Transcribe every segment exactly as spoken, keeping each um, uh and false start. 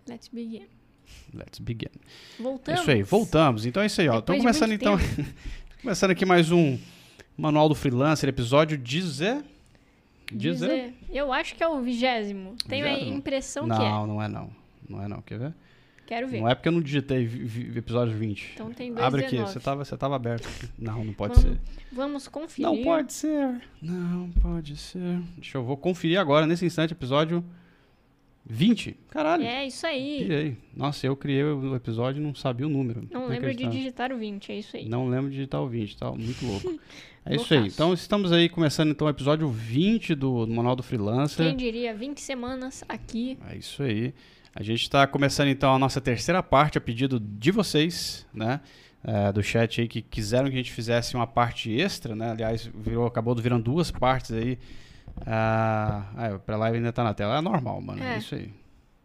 Let's begin. Let's begin. Voltamos. Isso aí, voltamos. Então é isso aí, ó. Estamos Depois de começando muito então. Começando aqui mais um Manual do Freelancer, episódio dezen. Dizer. Eu acho que é o vigésimo. Tenho a Vigésimo? impressão que é. Não, não é não. Não é não. Quer ver? Quero ver. Não é porque eu não digitei vi- vi- episódio vinte. Então tem dois Abre aqui, dezenove. você tava, você tava aberto aqui. Não, não pode Vamos, ser. vamos conferir. Não pode ser. Não pode ser. Deixa eu vou conferir agora, nesse instante, episódio vinte. Caralho. É isso aí. Pirei. Nossa, eu criei o episódio e não sabia o número. Não lembro de Inacreditável. digitar o vinte, é isso aí. Não lembro de digitar o vinte, tá? Muito louco. É isso Loucaço. aí. Então, estamos aí começando então o episódio vinte do, do Manual do Freelancer. Quem diria vinte semanas aqui. É isso aí. A gente está começando então a nossa terceira parte a pedido de vocês, né? É, do chat aí que quiseram que a gente fizesse uma parte extra, né? Aliás, virou, acabou virando duas partes aí. Ah, ah, o pré-live ainda tá na tela. É normal, mano. É, É. isso aí.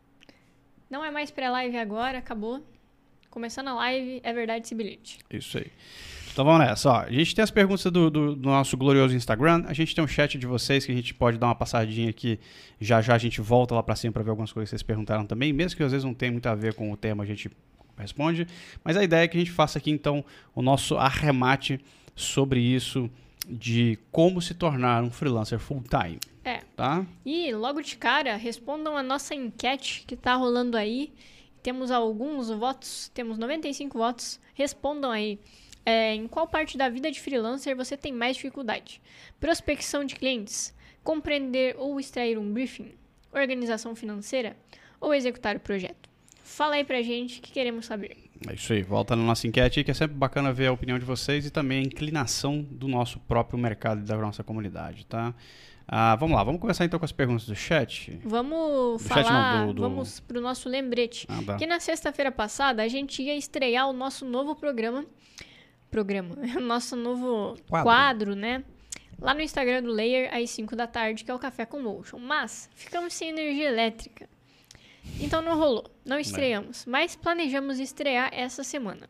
Não é mais pré-live agora, acabou. Começando a live, é verdade, se bilhete. Isso aí. Então vamos nessa, ó. A gente tem as perguntas do, do- do nosso glorioso Instagram. A gente tem um chat de vocês que a gente pode dar uma passadinha aqui. Já já a gente volta lá pra cima pra ver algumas coisas que vocês perguntaram também. Mesmo que às vezes não tenha muito a ver com o tema, a gente responde. Mas a ideia é que a gente faça aqui então o nosso arremate sobre isso de como se tornar um freelancer full-time, É. tá? E logo de cara, respondam a nossa enquete que tá rolando aí. Temos alguns votos, temos noventa e cinco votos. Respondam aí. É, em qual parte da vida de freelancer você tem mais dificuldade? Prospecção de clientes, compreender ou extrair um briefing, organização financeira ou executar o projeto? Fala aí pra gente que queremos saber. É isso aí. Volta na nossa enquete aí, que é sempre bacana ver a opinião de vocês e também a inclinação do nosso próprio mercado e da nossa comunidade, tá? Ah, vamos lá, vamos começar então com as perguntas do chat. Vamos Do chat falar, não, do- do- vamos pro nosso lembrete. Ah, tá. Que na sexta-feira passada a gente ia estrear o nosso novo programa. Programa. O nosso novo Quadro. quadro. né? Lá no Instagram do Layer, às cinco da tarde, que é o Café com Motion. Mas ficamos sem energia elétrica. Então não rolou. Não estreamos. Mas planejamos estrear essa semana.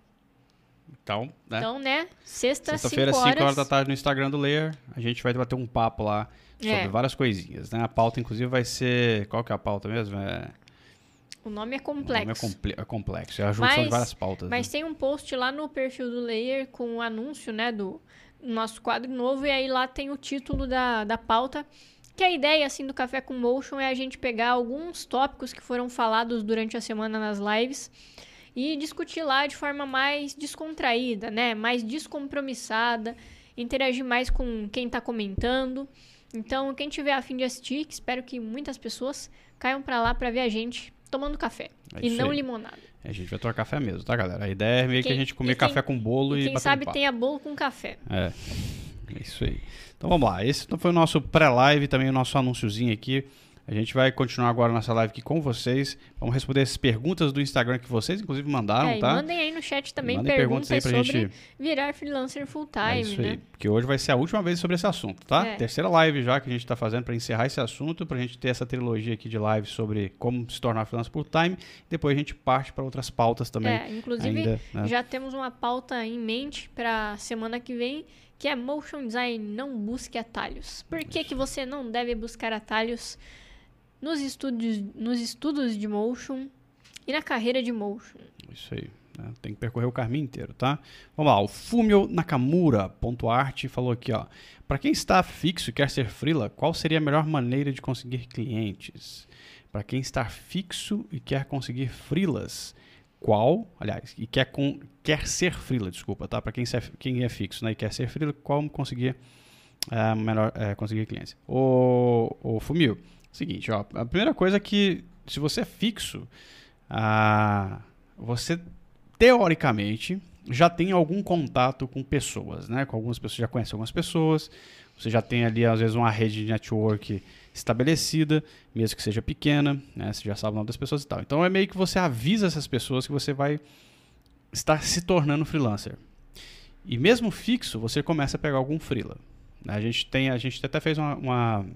Então, né? Então, né? Sexta, Sexta-feira, cinco cinco horas. horas da tarde, no Instagram do Layer, a gente vai bater um papo lá sobre É. várias coisinhas, né? A pauta, inclusive, vai ser... Qual que é a pauta mesmo? É... O nome é O complexo. nome é, comple- é complexo. É a junção Mas- de várias pautas. Mas né? tem um post lá no perfil do Layer com o anúncio, né, do nosso quadro novo. E aí lá tem o título da, da pauta. Que a ideia, assim, do Café com Motion é a gente pegar alguns tópicos que foram falados durante a semana nas lives e discutir lá de forma mais descontraída, né? Mais descompromissada. Interagir mais com quem tá comentando. Então, quem tiver a fim de assistir, que espero que muitas pessoas caiam pra lá pra ver a gente tomando café. É e isso não aí. limonada. A gente vai tomar café mesmo, tá, galera? A ideia é meio que Quem- a gente comer e quem- café com bolo e, E quem bater sabe um papo. tenha bolo com café. É, é isso aí. Então vamos lá, esse foi o nosso pré-live, também o nosso anúnciozinho aqui. A gente vai continuar agora nossa live aqui com vocês. Vamos responder as perguntas do Instagram que vocês, inclusive, mandaram, é, e tá? mandem aí no chat também Mandem perguntas perguntas, aí pra sobre gente- virar freelancer full time, É isso né? aí, porque hoje vai ser a última vez sobre esse assunto, tá? É. Terceira live já que a gente tá fazendo para encerrar esse assunto, pra gente ter essa trilogia aqui de live sobre como se tornar freelancer full time. Depois a gente parte para outras pautas também. É, inclusive, ainda, né? já temos uma pauta em mente para semana que vem, que é Motion Design, não busque atalhos. Por que, que você não deve buscar atalhos nos estudos, nos estudos de Motion e na carreira de Motion? Isso aí. Né? Tem que percorrer o caminho inteiro, tá? Vamos lá. O Fumio Nakamura.art falou aqui, ó. Para quem está fixo e quer ser freela, qual seria a melhor maneira de conseguir clientes? Para quem está fixo e quer conseguir freelas, qual, aliás, e quer, com, quer ser freela, desculpa, tá? Para quem, se- quem é fixo, né, e quer ser freela, como conseguir é, melhor é, conseguir clientes? O, o Fumio, seguinte, ó, a primeira coisa é que se você é fixo, ah, você teoricamente já tem algum contato com pessoas, né? Com algumas pessoas, já conhece algumas pessoas, você já tem ali às vezes uma rede de network estabelecida, mesmo que seja pequena, né? Você já sabe o nome das pessoas e tal. Então é meio que você avisa essas pessoas que você vai estar se tornando freelancer. E mesmo fixo, você começa a pegar algum freela. A gente tem, a gente até fez uma, uma,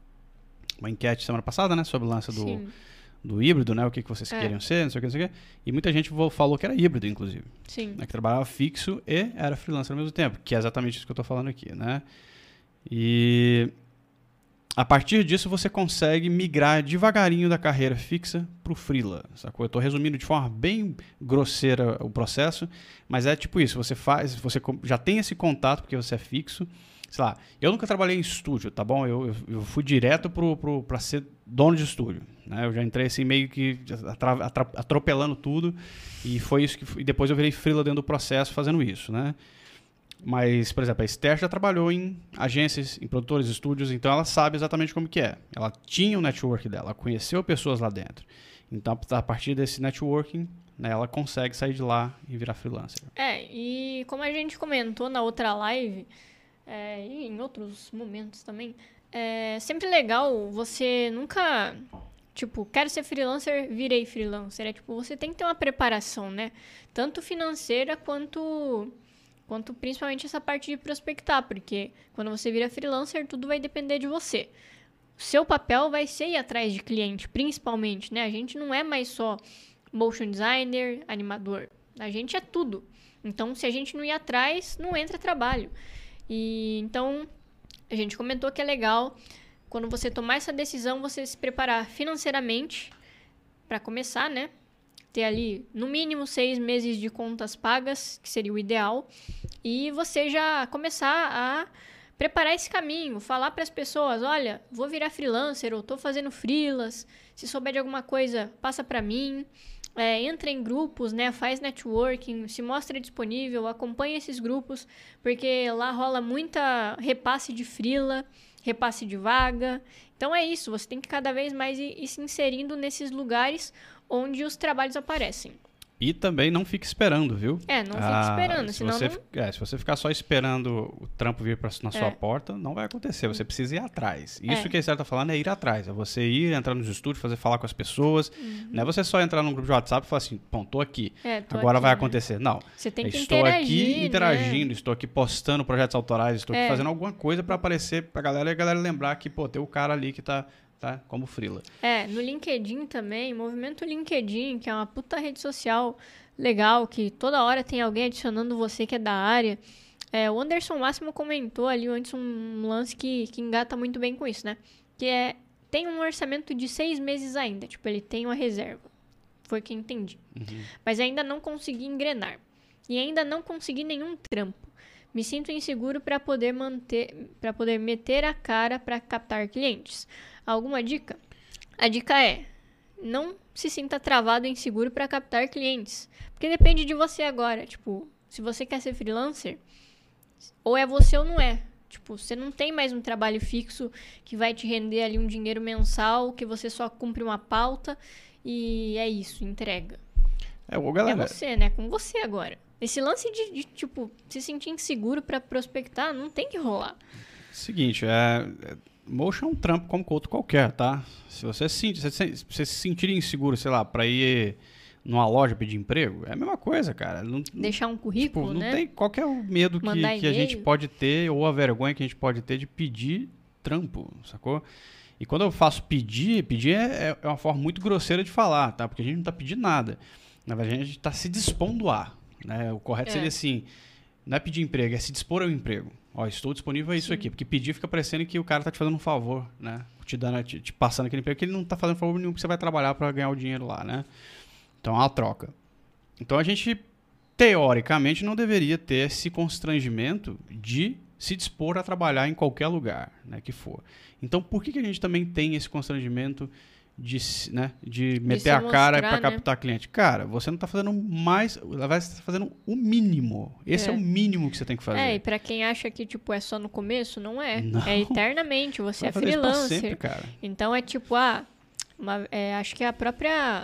uma enquete semana passada, né? Sobre o lance do, Sim, do híbrido, né? O que, que vocês É. queriam ser, não sei o que, não sei o que. E muita gente vo- falou que era híbrido, inclusive. sim. Né? Que trabalhava fixo e era freelancer ao mesmo tempo. Que é exatamente isso que eu estou falando aqui, né? E a partir disso, você consegue migrar devagarinho da carreira fixa para o freela, sacou? Eu estou resumindo de forma bem grosseira o processo, mas é tipo isso, você faz, você já tem esse contato porque você é fixo. Sei lá, eu nunca trabalhei em estúdio, tá bom? Eu, eu, eu fui direto para ser dono de estúdio, né? Eu já entrei assim meio que atra, atra, atropelando tudo e foi isso que... E depois eu virei freela dentro do processo fazendo isso, né? Mas, por exemplo, a Esther já trabalhou em agências, em produtores, estúdios, então ela sabe exatamente como que é. Ela tinha o network dela, ela conheceu pessoas lá dentro. Então, a partir desse networking, né, ela consegue sair de lá e virar freelancer. É, e como a gente comentou na outra live, é, e em outros momentos também, é sempre legal você nunca... Tipo, quero ser freelancer, virei freelancer. É tipo, você tem que ter uma preparação, né? Tanto financeira quanto... quanto principalmente essa parte de prospectar, porque quando você vira freelancer, tudo vai depender de você. O seu papel vai ser ir atrás de cliente, principalmente, né? A gente não é mais só motion designer, animador. A gente é tudo. Então, se a gente não ir atrás, não entra trabalho. E então, a gente comentou que é legal, quando você tomar essa decisão, você se preparar financeiramente para começar, né? Ter ali, no mínimo, seis meses de contas pagas, que seria o ideal, e você já começar a preparar esse caminho, falar para as pessoas, olha, vou virar freelancer, ou estou fazendo freelas, se souber de alguma coisa, passa para mim, é, entra em grupos, né, faz networking, se mostra disponível, acompanha esses grupos, porque lá rola muita repasse de freela, repasse de vaga. Então é isso, você tem que cada vez mais ir, ir se inserindo nesses lugares onde os trabalhos aparecem. E também não fique esperando, viu? É, não fique ah, esperando, se senão você, não... é, se você ficar só esperando o trampo vir pra, na É. sua porta, não vai acontecer. Você precisa ir atrás. Isso É. que a Esther tá falando é ir atrás. É você ir, entrar nos estúdios, fazer, falar com as pessoas. Uhum. Não é você só entrar num grupo de WhatsApp e falar assim, bom, tô aqui. É, tô Agora aqui, vai né? acontecer. Não. Você tem que estou interagir, aqui interagindo, né? estou aqui postando projetos autorais, estou É. aqui fazendo alguma coisa pra aparecer pra galera e a galera lembrar que, pô, tem o cara ali que tá... Tá? Como freela. É, no LinkedIn também, movimento LinkedIn, que é uma puta rede social legal, que toda hora tem alguém adicionando você que é da área. É, o Anderson Máximo comentou ali antes um lance que, que engata muito bem com isso, né? Que é, tem um orçamento de seis meses ainda, tipo, ele tem uma reserva. Foi o que eu entendi. Uhum. Mas ainda não consegui engrenar. E ainda não consegui nenhum trampo. Me sinto inseguro para poder manter, para poder meter a cara para captar clientes. Alguma dica? A dica é: não se sinta travado e inseguro para captar clientes, porque depende de você agora. Tipo, se você quer ser freelancer, ou é você ou não é. Tipo, você não tem mais um trabalho fixo que vai te render ali um dinheiro mensal, que você só cumpre uma pauta e é isso, entrega. É, ô, galera, É você, né? Com você agora. Esse lance de, de tipo, se sentir inseguro para prospectar, não tem que rolar. Seguinte, é, é, motion é um trampo como outro qualquer, tá? Se você se, se, se, se sentir inseguro, sei lá, pra ir numa loja pedir emprego, é a mesma coisa, cara. Não, Deixar um currículo, tipo, não né? tem qualquer medo que, Mandar que a gente e-mail. pode ter ou a vergonha que a gente pode ter de pedir trampo, sacou? E quando eu faço pedir, pedir é, é uma forma muito grosseira de falar, tá? Porque a gente não tá pedindo nada. Na verdade, a gente tá se dispondo a, né? O correto É. seria assim, não é pedir emprego, é se dispor ao emprego. Ó, estou disponível a isso Sim. aqui. Porque pedir fica parecendo que o cara tá te fazendo um favor, né? Te, dando, te, te passando aquele emprego que ele não tá fazendo favor nenhum, porque você vai trabalhar para ganhar o dinheiro lá, né? Então é uma troca. Então a gente, teoricamente, não deveria ter esse constrangimento de se dispor a trabalhar em qualquer lugar, né, que for. Então por que, que a gente também tem esse constrangimento de, né, de meter se a cara mostrar, para né? captar cliente? Cara, você não está fazendo mais, você está fazendo o mínimo. Esse é. É. é o mínimo que você tem que fazer. É, e pra quem acha que, tipo, é só no começo, não é. Não. É eternamente, você Vai é fazer isso pra freelancer. sempre, cara. Então é tipo, ah, uma- é, acho que a própria...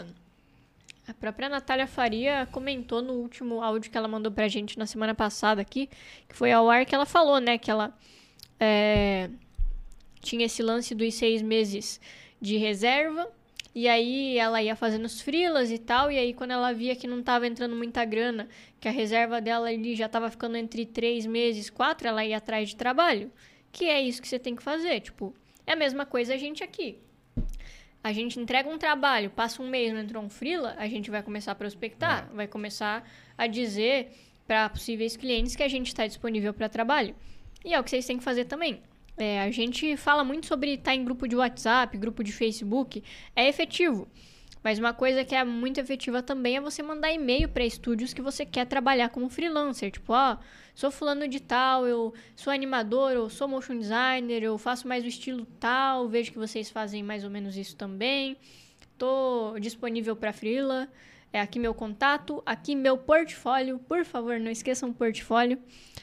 A própria Natália Faria comentou no último áudio que ela mandou pra gente na semana passada aqui, que foi ao ar, que ela falou, né, que ela é, tinha esse lance dos seis meses de reserva, e aí ela ia fazendo os freelas e tal, e aí quando ela via que não tava entrando muita grana, que a reserva dela ali já tava ficando entre três meses, quatro, ela ia atrás de trabalho. Que é isso que você tem que fazer, tipo, é a mesma coisa a gente aqui. A gente entrega um trabalho, passa um mês, não entrou um freela, a gente vai começar a prospectar, vai começar a dizer para possíveis clientes que a gente está disponível para trabalho. E é o que vocês têm que fazer também. É, a gente fala muito sobre estar em grupo de WhatsApp, grupo de Facebook. É efetivo. Mas uma coisa que é muito efetiva também é você mandar e-mail para estúdios que você quer trabalhar como freelancer. Tipo, ó, sou fulano de tal, eu sou animador, eu sou motion designer, eu faço mais o estilo tal, vejo que vocês fazem mais ou menos isso também. Tô disponível para freela. É aqui meu contato, aqui meu portfólio. Por favor, não esqueçam o portfólio.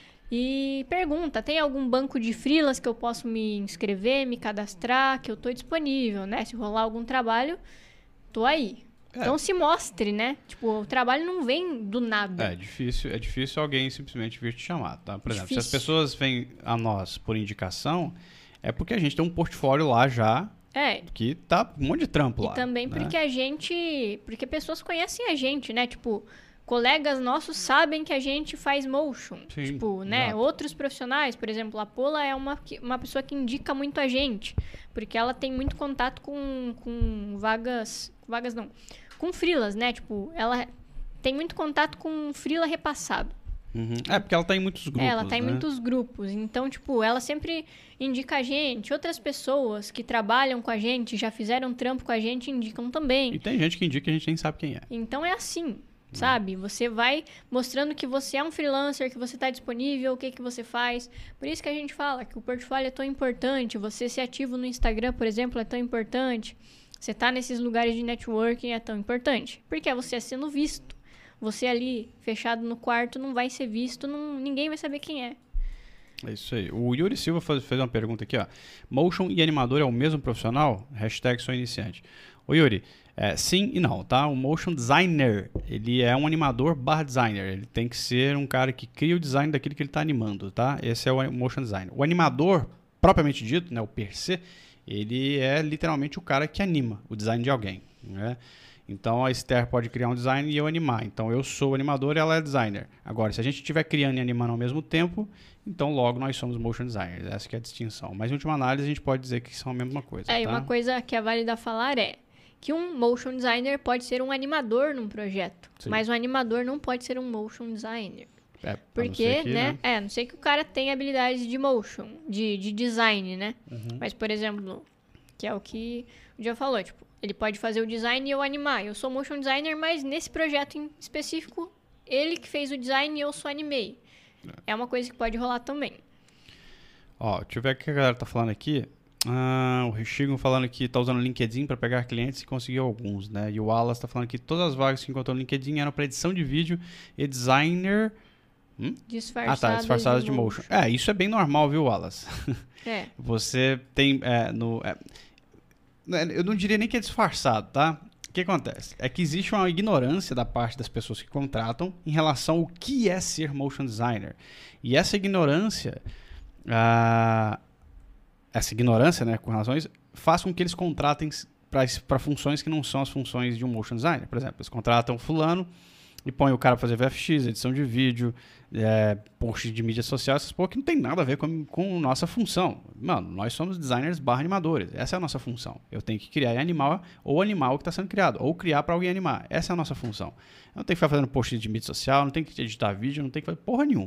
E pergunta, tem algum banco de freelas que eu posso me inscrever, me cadastrar, que eu tô disponível, né? Se rolar algum trabalho, tô aí. É. Então se mostre, né? Tipo, o trabalho não vem do nada. É difícil, é difícil alguém simplesmente vir te chamar, tá? Por exemplo, difícil. Se as pessoas vêm a nós por indicação, é porque a gente tem um portfólio lá já, é. que tá um monte de trampo e lá. E também né? porque a gente... Porque pessoas conhecem a gente, né? Tipo... Colegas nossos sabem que a gente faz motion. Sim, tipo, né? exato. Outros profissionais, por exemplo, a Pola é uma, uma pessoa que indica muito a gente. Porque ela tem muito contato com, com vagas... Vagas não. Com freelas, né? Tipo, ela tem muito contato com freela repassado. Uhum. É, porque ela tá em muitos grupos, é, ela tá né? em muitos grupos. Então, tipo, ela sempre indica a gente. Outras pessoas que trabalham com a gente, já fizeram trampo com a gente, indicam também. E tem gente que indica e a gente nem sabe quem é. Então, é assim... Sabe? Você vai mostrando que você é um freelancer, que você está disponível, o que, que você faz. Por isso que a gente fala que o portfólio é tão importante. Você ser ativo no Instagram, por exemplo, é tão importante. Você tá nesses lugares de networking é tão importante. Porque é você sendo visto. Você ali, fechado no quarto, não vai ser visto, não, ninguém vai saber quem é. É isso aí. O Yuri Silva fez, fez uma pergunta aqui, ó. Motion e animador é o mesmo profissional? Hashtag sou iniciante. Ô Yuri, é, sim e não, tá? O motion designer, ele é um animador barra designer. Ele tem que ser um cara que cria o design daquilo que ele está animando, tá? Esse é o motion designer. O animador, propriamente dito, né, o per se, ele é literalmente o cara que anima o design de alguém, né? Então a Esther pode criar um design e eu animar. Então eu sou o animador e ela é designer. Agora, se a gente estiver criando e animando ao mesmo tempo, então logo nós somos motion designers. Essa que é a distinção. Mas em última análise a gente pode dizer que são a mesma coisa. É, e tá? uma coisa que é válida falar é que um motion designer pode ser um animador num projeto, Sim. mas um animador não pode ser um motion designer. É, Porque, que, né, né? É, a não sei que o cara tenha habilidades de motion, de, de design, né? Uhum. Mas, por exemplo, que é o que o Dia falou, tipo, ele pode fazer o design e eu animar. Eu sou motion designer, mas nesse projeto em específico, ele que fez o design e eu só animei. É, é uma coisa que pode rolar também. Ó, deixa eu ver o que a galera tá falando aqui. Ah, o Richigo falando que tá usando o LinkedIn para pegar clientes e conseguiu alguns, né? E o Wallace tá falando que todas as vagas que encontrou no LinkedIn eram para edição de vídeo e designer... Hum? Disfarçadas ah, tá, disfarçadas de, de motion. motion. É, isso é bem normal, viu, Wallace? É. Você tem... É, no, é, eu não diria nem que é disfarçado, tá? O que acontece? É que existe uma ignorância da parte das pessoas que contratam em relação ao que é ser motion designer. E essa ignorância... Ah, essa ignorância, né, com relação a isso, faz com que eles contratem para funções que não são as funções de um motion designer. Por exemplo, eles contratam fulano e põem o cara para fazer V F X, edição de vídeo, é, post de mídia social, essas porra que não tem nada a ver com, com nossa função. Mano, nós somos designers barra animadores. Essa é a nossa função. Eu tenho que criar e animar ou animar o que está sendo criado, ou criar para alguém animar. Essa é a nossa função. Eu não tenho que ficar fazendo post de mídia social, não tenho que editar vídeo, não tenho que fazer porra nenhuma.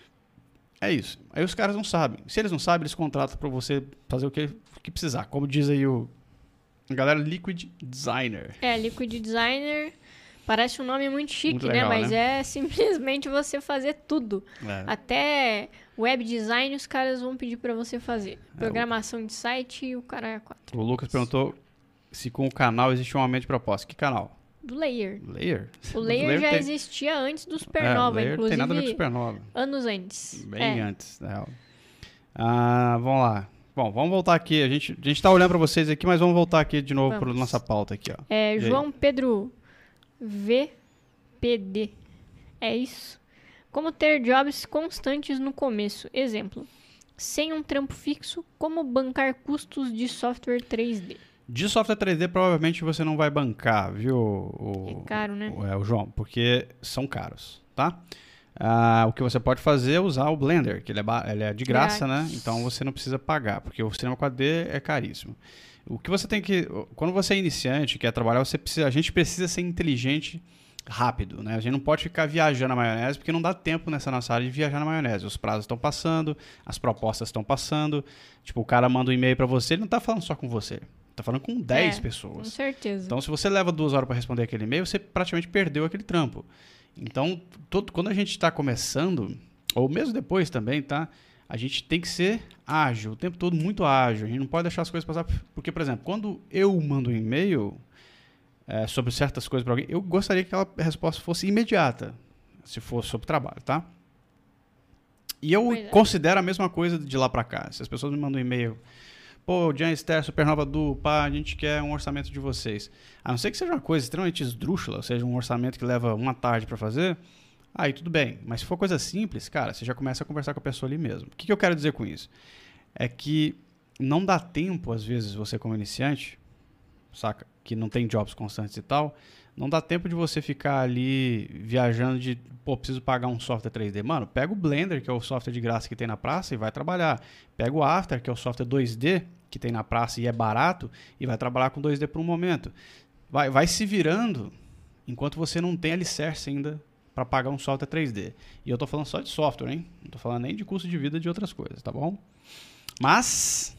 É isso. Aí os caras não sabem. Se eles não sabem, eles contratam para você fazer o que, o que precisar. Como diz aí o... a galera, Liquid Designer. É, Liquid Designer parece um nome muito chique, muito legal, né? Mas né? É simplesmente você fazer tudo. É. Até web design os caras vão pedir para você fazer. Programação é, o... de site e o cara é quatro. O Lucas perguntou se com o canal existe um aumento de proposta. Que canal? Do Layer. Layer? O Layer, Layer já tem... existia antes do Supernova, é, inclusive. Tem nada a ver com Supernova. Anos antes. Bem é. antes, na real. Ah, vamos lá. Bom, vamos voltar aqui. A gente, a gente tá olhando para vocês aqui, mas vamos voltar aqui de novo para nossa pauta aqui, ó. É, e João aí? Pedro V P D. É isso. Como ter jobs constantes no começo. Exemplo. Sem um trampo fixo, como bancar custos de software três D. De software três D, provavelmente você não vai bancar, viu? O, é caro, né? O, é, o João, porque são caros, tá? Ah, o que você pode fazer é usar o Blender, que ele é, ele é de graça, Grátis. Né? Então você não precisa pagar, porque o Cinema quatro D é caríssimo. O que você tem que... Quando você é iniciante, quer trabalhar, você precisa, a gente precisa ser inteligente rápido, né? A gente não pode ficar viajando na maionese, porque não dá tempo nessa nossa área de viajar na maionese. Os prazos estão passando, as propostas estão passando. Tipo, o cara manda um e-mail para você, ele não tá falando só com você. Ele tá falando com dez é, pessoas. Com certeza. Então, se você leva duas horas para responder aquele e-mail, você praticamente perdeu aquele trampo. Então, todo, quando a gente está começando, ou mesmo depois também, tá? A gente tem que ser ágil, o tempo todo muito ágil. A gente não pode deixar as coisas passar. Porque, por exemplo, quando eu mando um e-mail é, sobre certas coisas para alguém, eu gostaria que aquela resposta fosse imediata, se for sobre trabalho, tá? E eu é. considero a mesma coisa de lá para cá. Se as pessoas me mandam um e-mail, pô, Jan Ster, Supernova Du, pá, a gente quer um orçamento de vocês. A não ser que seja uma coisa extremamente esdrúxula, ou seja, um orçamento que leva uma tarde para fazer, aí tudo bem. Mas se for coisa simples, cara, você já começa a conversar com a pessoa ali mesmo. O que, que eu quero dizer com isso? É que não dá tempo, às vezes, você como iniciante, saca? Que não tem jobs constantes e tal, não dá tempo de você ficar ali viajando de, pô, preciso pagar um software três D. Mano, pega o Blender, que é o software de graça que tem na praça, e vai trabalhar. Pega o After, que é o software dois D que tem na praça e é barato, e vai trabalhar com dois D por um momento. Vai, vai se virando enquanto você não tem alicerce ainda para pagar um software três D. E eu tô falando só de software, hein? Não tô falando nem de custo de vida de outras coisas, tá bom? Mas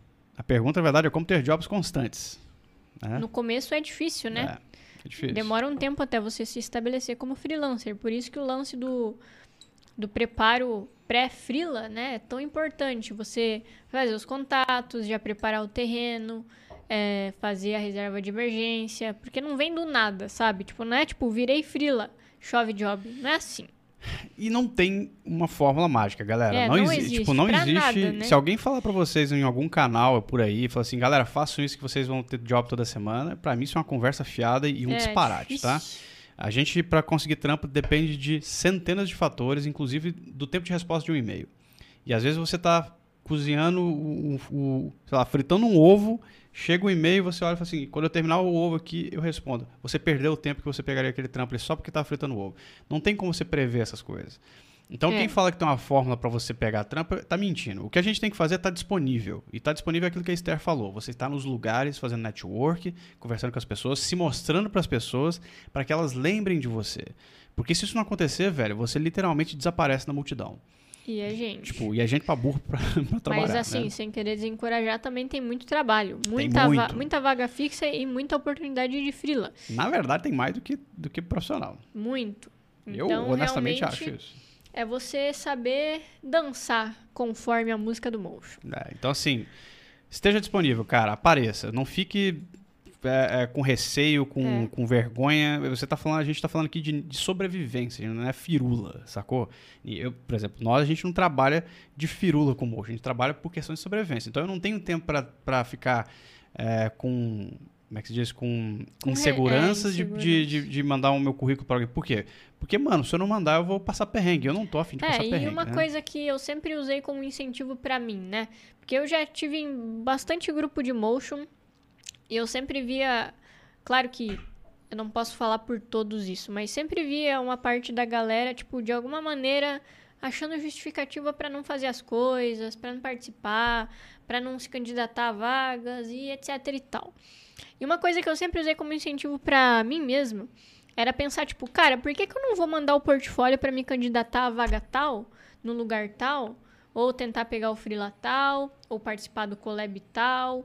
a pergunta, na verdade, é como ter jobs constantes. Né? No começo é difícil, né? É, é difícil. Demora um tempo até você se estabelecer como freelancer. Por isso que o lance do, do preparo pré-freela, né, é tão importante. Você fazer os contatos, já preparar o terreno, é, fazer a reserva de emergência. Porque não vem do nada, sabe? Tipo, não é tipo, virei freela, chove job. Não é assim. E não tem uma fórmula mágica, galera. É, não, não exi existe. Tipo, não pra existe. Nada, né? Se alguém falar pra vocês em algum canal por aí, falar assim, galera, façam isso que vocês vão ter job toda semana. Pra mim, isso é uma conversa fiada e um é, disparate, difícil. tá? A gente, pra conseguir trampo, depende de centenas de fatores, inclusive do tempo de resposta de um e-mail. E às vezes você tá cozinhando, o, o, sei lá, fritando um ovo, chega um e-mail, você olha e fala assim, quando eu terminar o ovo aqui, eu respondo. Você perdeu o tempo que você pegaria aquele trampo ali só porque tá fritando o ovo. Não tem como você prever essas coisas. Então, é. quem fala que tem uma fórmula para você pegar trampa, tá mentindo. O que a gente tem que fazer é estar tá disponível. E tá disponível é aquilo que a Esther falou. Você está nos lugares, fazendo network, conversando com as pessoas, se mostrando para as pessoas, para que elas lembrem de você. Porque se isso não acontecer, velho, você literalmente desaparece na multidão. E a gente. Tipo, e a gente pra burro pra, pra trabalhar. Mas assim, né? sem querer desencorajar, também tem muito trabalho. Muita, muito. Va muita vaga fixa e muita oportunidade de freela. Na verdade, tem mais do que, do que profissional. Muito. Eu Então, honestamente realmente, acho isso. É você saber dançar conforme a música do Motion. É, então, assim, esteja disponível, cara, apareça. Não fique é, é, com receio, com, É. com vergonha. Você tá falando, a gente tá falando aqui de, de sobrevivência, não é firula, sacou? E eu, por exemplo, nós, a gente não trabalha de firula com Motion, a gente trabalha por questões de sobrevivência. Então, eu não tenho tempo pra, pra ficar é, com... Como é que se diz? Com, Com inseguranças é, de, de, de, de mandar o meu currículo para alguém. Por quê? Porque, mano, se eu não mandar, eu vou passar perrengue. Eu não tô afim de É, passar e perrengue. uma né? coisa que eu sempre usei como incentivo pra mim, né? Porque eu já tive em bastante grupo de Motion e eu sempre via... Claro que eu não posso falar por todos isso, mas sempre via uma parte da galera, tipo, de alguma maneira achando justificativa pra não fazer as coisas, pra não participar, pra não se candidatar a vagas e etc e tal. E uma coisa que eu sempre usei como incentivo pra mim mesmo era pensar, tipo, cara, por que que eu não vou mandar o portfólio pra me candidatar a vaga tal, no lugar tal, ou tentar pegar o freela tal, ou participar do collab tal,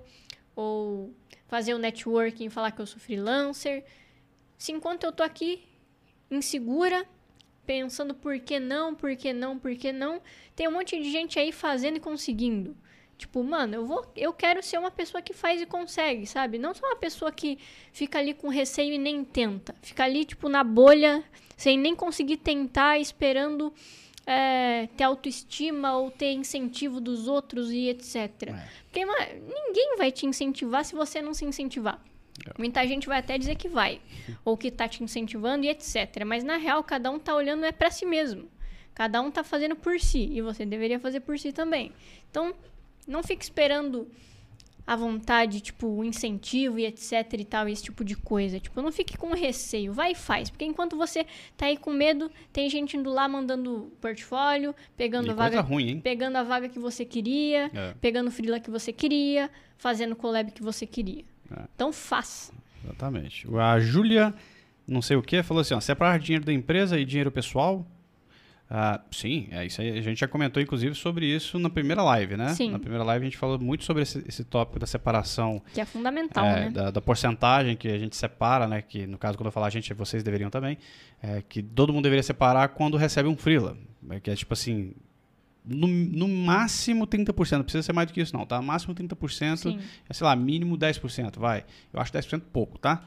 ou fazer o networking e falar que eu sou freelancer. Se enquanto eu tô aqui, insegura, pensando por que não, por que não, por que não, tem um monte de gente aí fazendo e conseguindo. Tipo, mano, eu, vou, eu quero ser uma pessoa que faz e consegue, sabe? Não sou uma pessoa que fica ali com receio e nem tenta. Fica ali, tipo, na bolha, sem nem conseguir tentar, esperando é, ter autoestima ou ter incentivo dos outros e etcétera. É. Porque, mano, ninguém vai te incentivar se você não se incentivar. É. Muita gente vai até dizer que vai, ou que tá te incentivando e etcétera. Mas, na real, cada um tá olhando é pra si mesmo. Cada um tá fazendo por si, e você deveria fazer por si também. Então... Não fique esperando à vontade, tipo, o incentivo e etc e tal, esse tipo de coisa. Tipo, não fique com receio, vai e faz. Porque enquanto você tá aí com medo, tem gente indo lá mandando portfólio, pegando e a vaga, ruim, hein? pegando a vaga que você queria, é. pegando o freela que você queria, fazendo o collab que você queria. É. Então, faça. Exatamente. A Júlia não sei o que, falou assim, ó, separar dinheiro da empresa e dinheiro pessoal. Ah, sim, é isso aí. A gente já comentou, inclusive, sobre isso na primeira live, né? Sim. Na primeira live a gente falou muito sobre esse, esse tópico da separação. Que é fundamental, é, né? Da, da porcentagem que a gente separa, né? Que no caso, quando eu falar a gente, vocês deveriam também. É, que todo mundo deveria separar quando recebe um freela. É, que é tipo assim, no, no máximo trinta por cento. Não precisa ser mais do que isso, não, tá? Máximo trinta por cento. Sim. É, sei lá, mínimo dez por cento, vai. Eu acho dez por cento pouco, tá?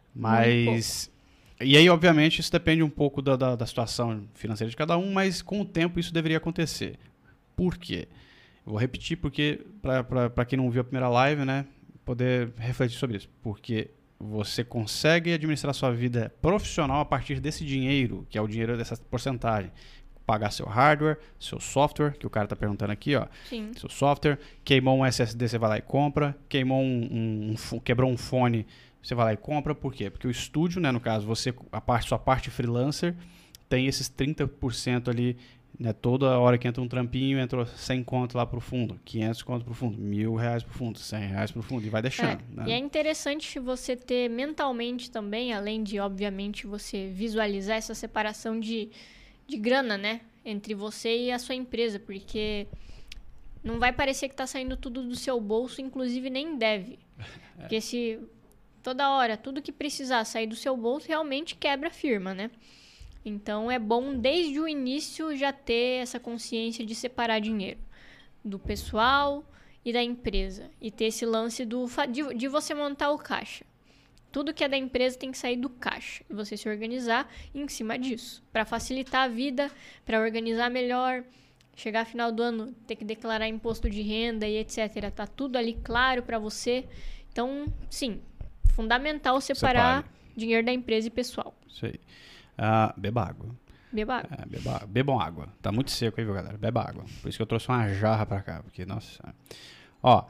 Mas... E aí, obviamente, isso depende um pouco da, da, da situação financeira de cada um, mas com o tempo isso deveria acontecer. Por quê? Eu vou repetir porque, para quem não viu a primeira live, né, poder refletir sobre isso. Porque você consegue administrar sua vida profissional a partir desse dinheiro, que é o dinheiro dessa porcentagem. Pagar seu hardware, seu software, que o cara está perguntando aqui, ó. Sim. Seu software, queimou um S S D, você vai lá e compra. Queimou um, um, um quebrou um fone, você vai lá e compra. Por quê? Porque o estúdio, né, no caso, você, a parte, sua parte freelancer, tem esses trinta por cento ali, né, toda hora que entra um trampinho, entrou cem conto lá pro fundo, quinhentos conto pro fundo, mil reais pro fundo, cem reais pro fundo, e vai deixando. É, né? E é interessante você ter mentalmente também, além de, obviamente, você visualizar essa separação de, de grana, né, entre você e a sua empresa, porque não vai parecer que tá saindo tudo do seu bolso, inclusive nem deve. É. Porque se... toda hora, tudo que precisar sair do seu bolso realmente quebra a firma, né? Então, é bom desde o início já ter essa consciência de separar dinheiro do pessoal e da empresa. E ter esse lance do, de, de você montar o caixa. Tudo que é da empresa tem que sair do caixa. E você se organizar em cima disso. Para facilitar a vida, para organizar melhor. Chegar final do ano, ter que declarar imposto de renda e etcétera. Tá tudo ali claro para você. Então, sim... fundamental separar Separe. dinheiro da empresa e pessoal. Isso aí. Uh, beba água. Beba água. É, beba, bebam água. Tá muito seco aí, viu, galera? Beba água. Por isso que eu trouxe uma jarra pra cá. Porque, nossa... Ó.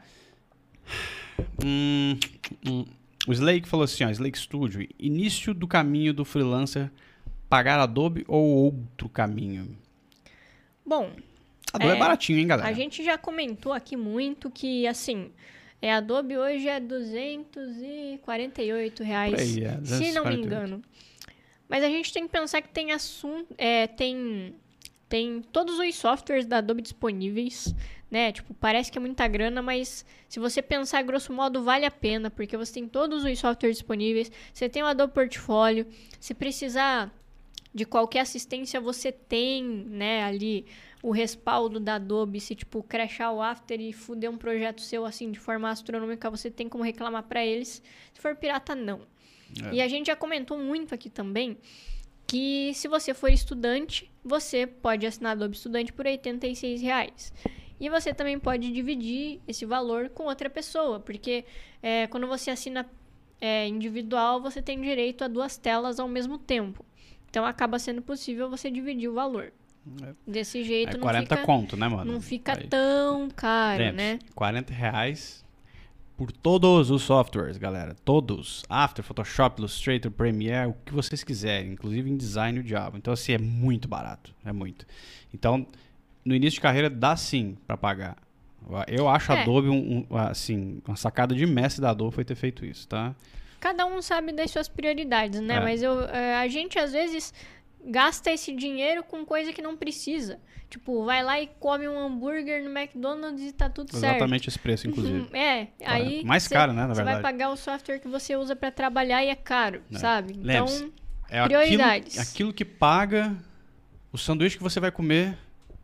Hum, hum, o Slake falou assim, ó. Slake Studio. Início do caminho do freelancer. Pagar Adobe ou outro caminho? Bom... Adobe é, é baratinho, hein, galera? A gente já comentou aqui muito que, assim... É, Adobe hoje é duzentos e quarenta e oito reais, aí, é, se não me engano. Mas a gente tem que pensar que tem assunto, é, tem, tem todos os softwares da Adobe disponíveis, né? Tipo, parece que é muita grana, mas se você pensar grosso modo, vale a pena, porque você tem todos os softwares disponíveis, você tem o Adobe Portfólio, se precisar de qualquer assistência, você tem, né, ali... o respaldo da Adobe, se tipo crashar o After e fuder um projeto seu assim de forma astronômica, você tem como reclamar para eles. Se for pirata, não. É. E a gente já comentou muito aqui também que se você for estudante, você pode assinar Adobe Estudante por oitenta e seis reais. E você também pode dividir esse valor com outra pessoa, porque é, quando você assina é, individual, você tem direito a duas telas ao mesmo tempo. Então acaba sendo possível você dividir o valor. Desse jeito é não quarenta fica, conto, né, mano? Não fica Aí. tão caro, Lembre, né? quarenta reais por todos os softwares, galera. Todos. After, Photoshop, Illustrator, Premiere, o que vocês quiserem. Inclusive em design o diabo. Então, assim, é muito barato. É muito. Então, no início de carreira, dá sim pra pagar. Eu acho a é. Adobe, um, um, assim, uma sacada de mestre da Adobe foi ter feito isso, tá? Cada um sabe das suas prioridades, né? É. Mas eu, a gente, às vezes... gasta esse dinheiro com coisa que não precisa. Tipo, vai lá e come um hambúrguer no McDonald's e tá tudo Exatamente certo. Exatamente esse preço, inclusive. é, aí... Mais cê, caro, né, na verdade. Você vai pagar o software que você usa pra trabalhar e é caro, é. sabe? Então, é prioridades. Aquilo, aquilo que paga o sanduíche que você vai comer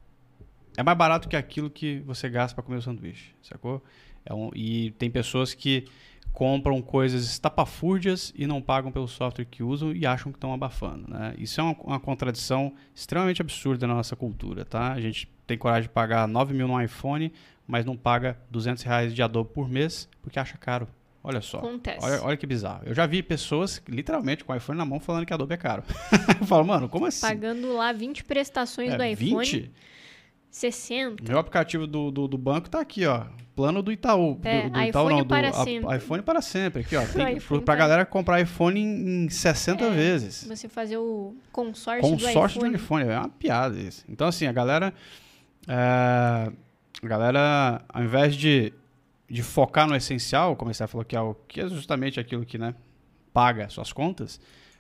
é mais barato que aquilo que você gasta pra comer o sanduíche, sacou? É um, e tem pessoas que compram coisas estapafúrdias e não pagam pelo software que usam e acham que estão abafando, né? Isso é uma, uma contradição extremamente absurda na nossa cultura, tá? A gente tem coragem de pagar nove mil no iPhone, mas não paga duzentos reais de Adobe por mês porque acha caro. Olha só. Acontece. Olha, olha que bizarro. Eu já vi pessoas, literalmente, com o iPhone na mão, falando que Adobe é caro. Eu falo, mano, como assim? Pagando lá vinte prestações é, do iPhone. vinte? sessenta. Meu aplicativo do, do, do banco tá aqui, ó. Plano do Itaú. É, do, do iPhone Itaú, não, para do, sempre. A, iPhone para sempre. Aqui, ó. Tem, pra para... galera comprar iPhone em, em sessenta é, vezes. Você fazer o consórcio, consórcio do iPhone. do iPhone. É uma piada isso. Então, assim, a galera... É, a galera, ao invés de, de focar no essencial, como você falou que é, o, que é justamente aquilo que, né, paga suas contas,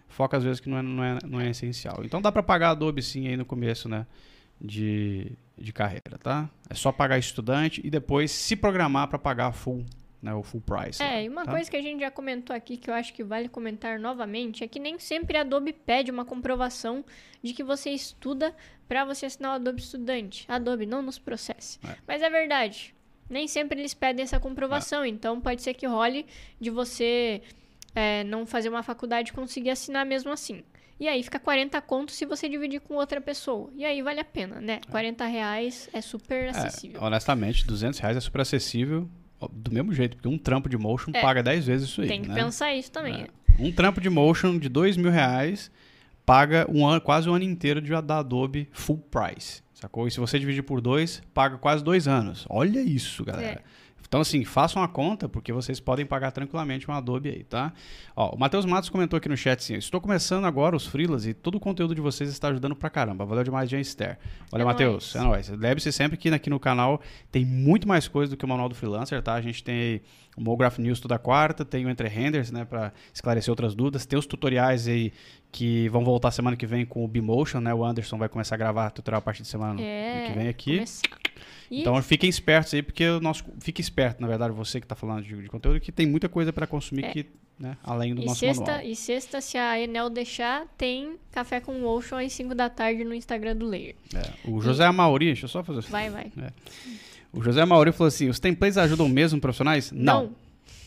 foca às vezes que não é, não é, não é essencial. Então dá para pagar Adobe sim aí no começo, né, de, de carreira, tá? É só pagar estudante e depois se programar para pagar full, né, o full price. É, e uma tá? coisa que a gente já comentou aqui, que eu acho que vale comentar novamente, é que nem sempre a Adobe pede uma comprovação de que você estuda para você assinar o Adobe Estudante. Adobe, não nos processe. É. Mas é verdade. Nem sempre eles pedem essa comprovação, é. Então pode ser que role de você é, não fazer uma faculdade e conseguir assinar mesmo assim. E aí fica quarenta contos se você dividir com outra pessoa. E aí vale a pena, né? quarenta reais é super acessível. É, honestamente, duzentos reais é super acessível do mesmo jeito, porque um trampo de motion é. paga dez vezes isso aí. Tem que né? pensar isso também. É. Um trampo de motion de dois mil reais paga um ano, quase um ano inteiro de, da Adobe full price. Sacou? E se você dividir por dois, paga quase dois anos. Olha isso, galera. É. Então, assim, façam a conta, porque vocês podem pagar tranquilamente um Adobe aí, tá? Ó, o Matheus Matos comentou aqui no chat assim, estou começando agora os freelas e todo o conteúdo de vocês está ajudando pra caramba. Valeu demais, Jean Esther. Olha, é Matheus, é nóis. Lembre-se sempre que aqui no canal tem muito mais coisa do que o Manual do Freelancer, tá? A gente tem o MoGraph News toda quarta, tem o Entre Renders, né, pra esclarecer outras dúvidas. Tem os tutoriais aí que vão voltar semana que vem com o Bmotion, né? O Anderson vai começar a gravar tutorial a partir de semana é, que vem aqui. Começar. Então fiquem espertos aí, porque o nosso. Fique esperto, na verdade, você que está falando de, de conteúdo, que tem muita coisa para consumir é. que, né, além do e nosso sexta, manual. E sexta, se a Enel deixar, tem Café com Ocean às cinco da tarde no Instagram do Layer. É. O José e... Amauri, deixa eu só fazer assim. Vai, vai. É. O José Amauri falou assim: os templates ajudam mesmo profissionais? Não. não.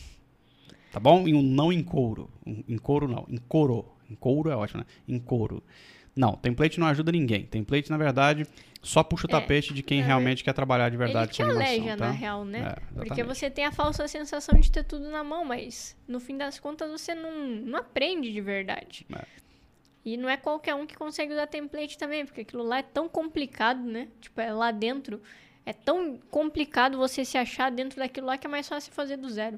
Tá bom? E um não em couro. Em couro não, em coro. Em couro é ótimo, né? Em couro. Não, template não ajuda ninguém. Template, na verdade, só puxa o é, tapete de quem realmente quer trabalhar de verdade com animação. Ele te aleja, tá? na real, né? É, porque você tem a falsa sensação de ter tudo na mão, mas no fim das contas você não, não aprende de verdade. É. E não é qualquer um que consegue usar template também, porque aquilo lá é tão complicado, né? Tipo, é lá dentro. É tão complicado você se achar dentro daquilo lá que é mais fácil fazer do zero.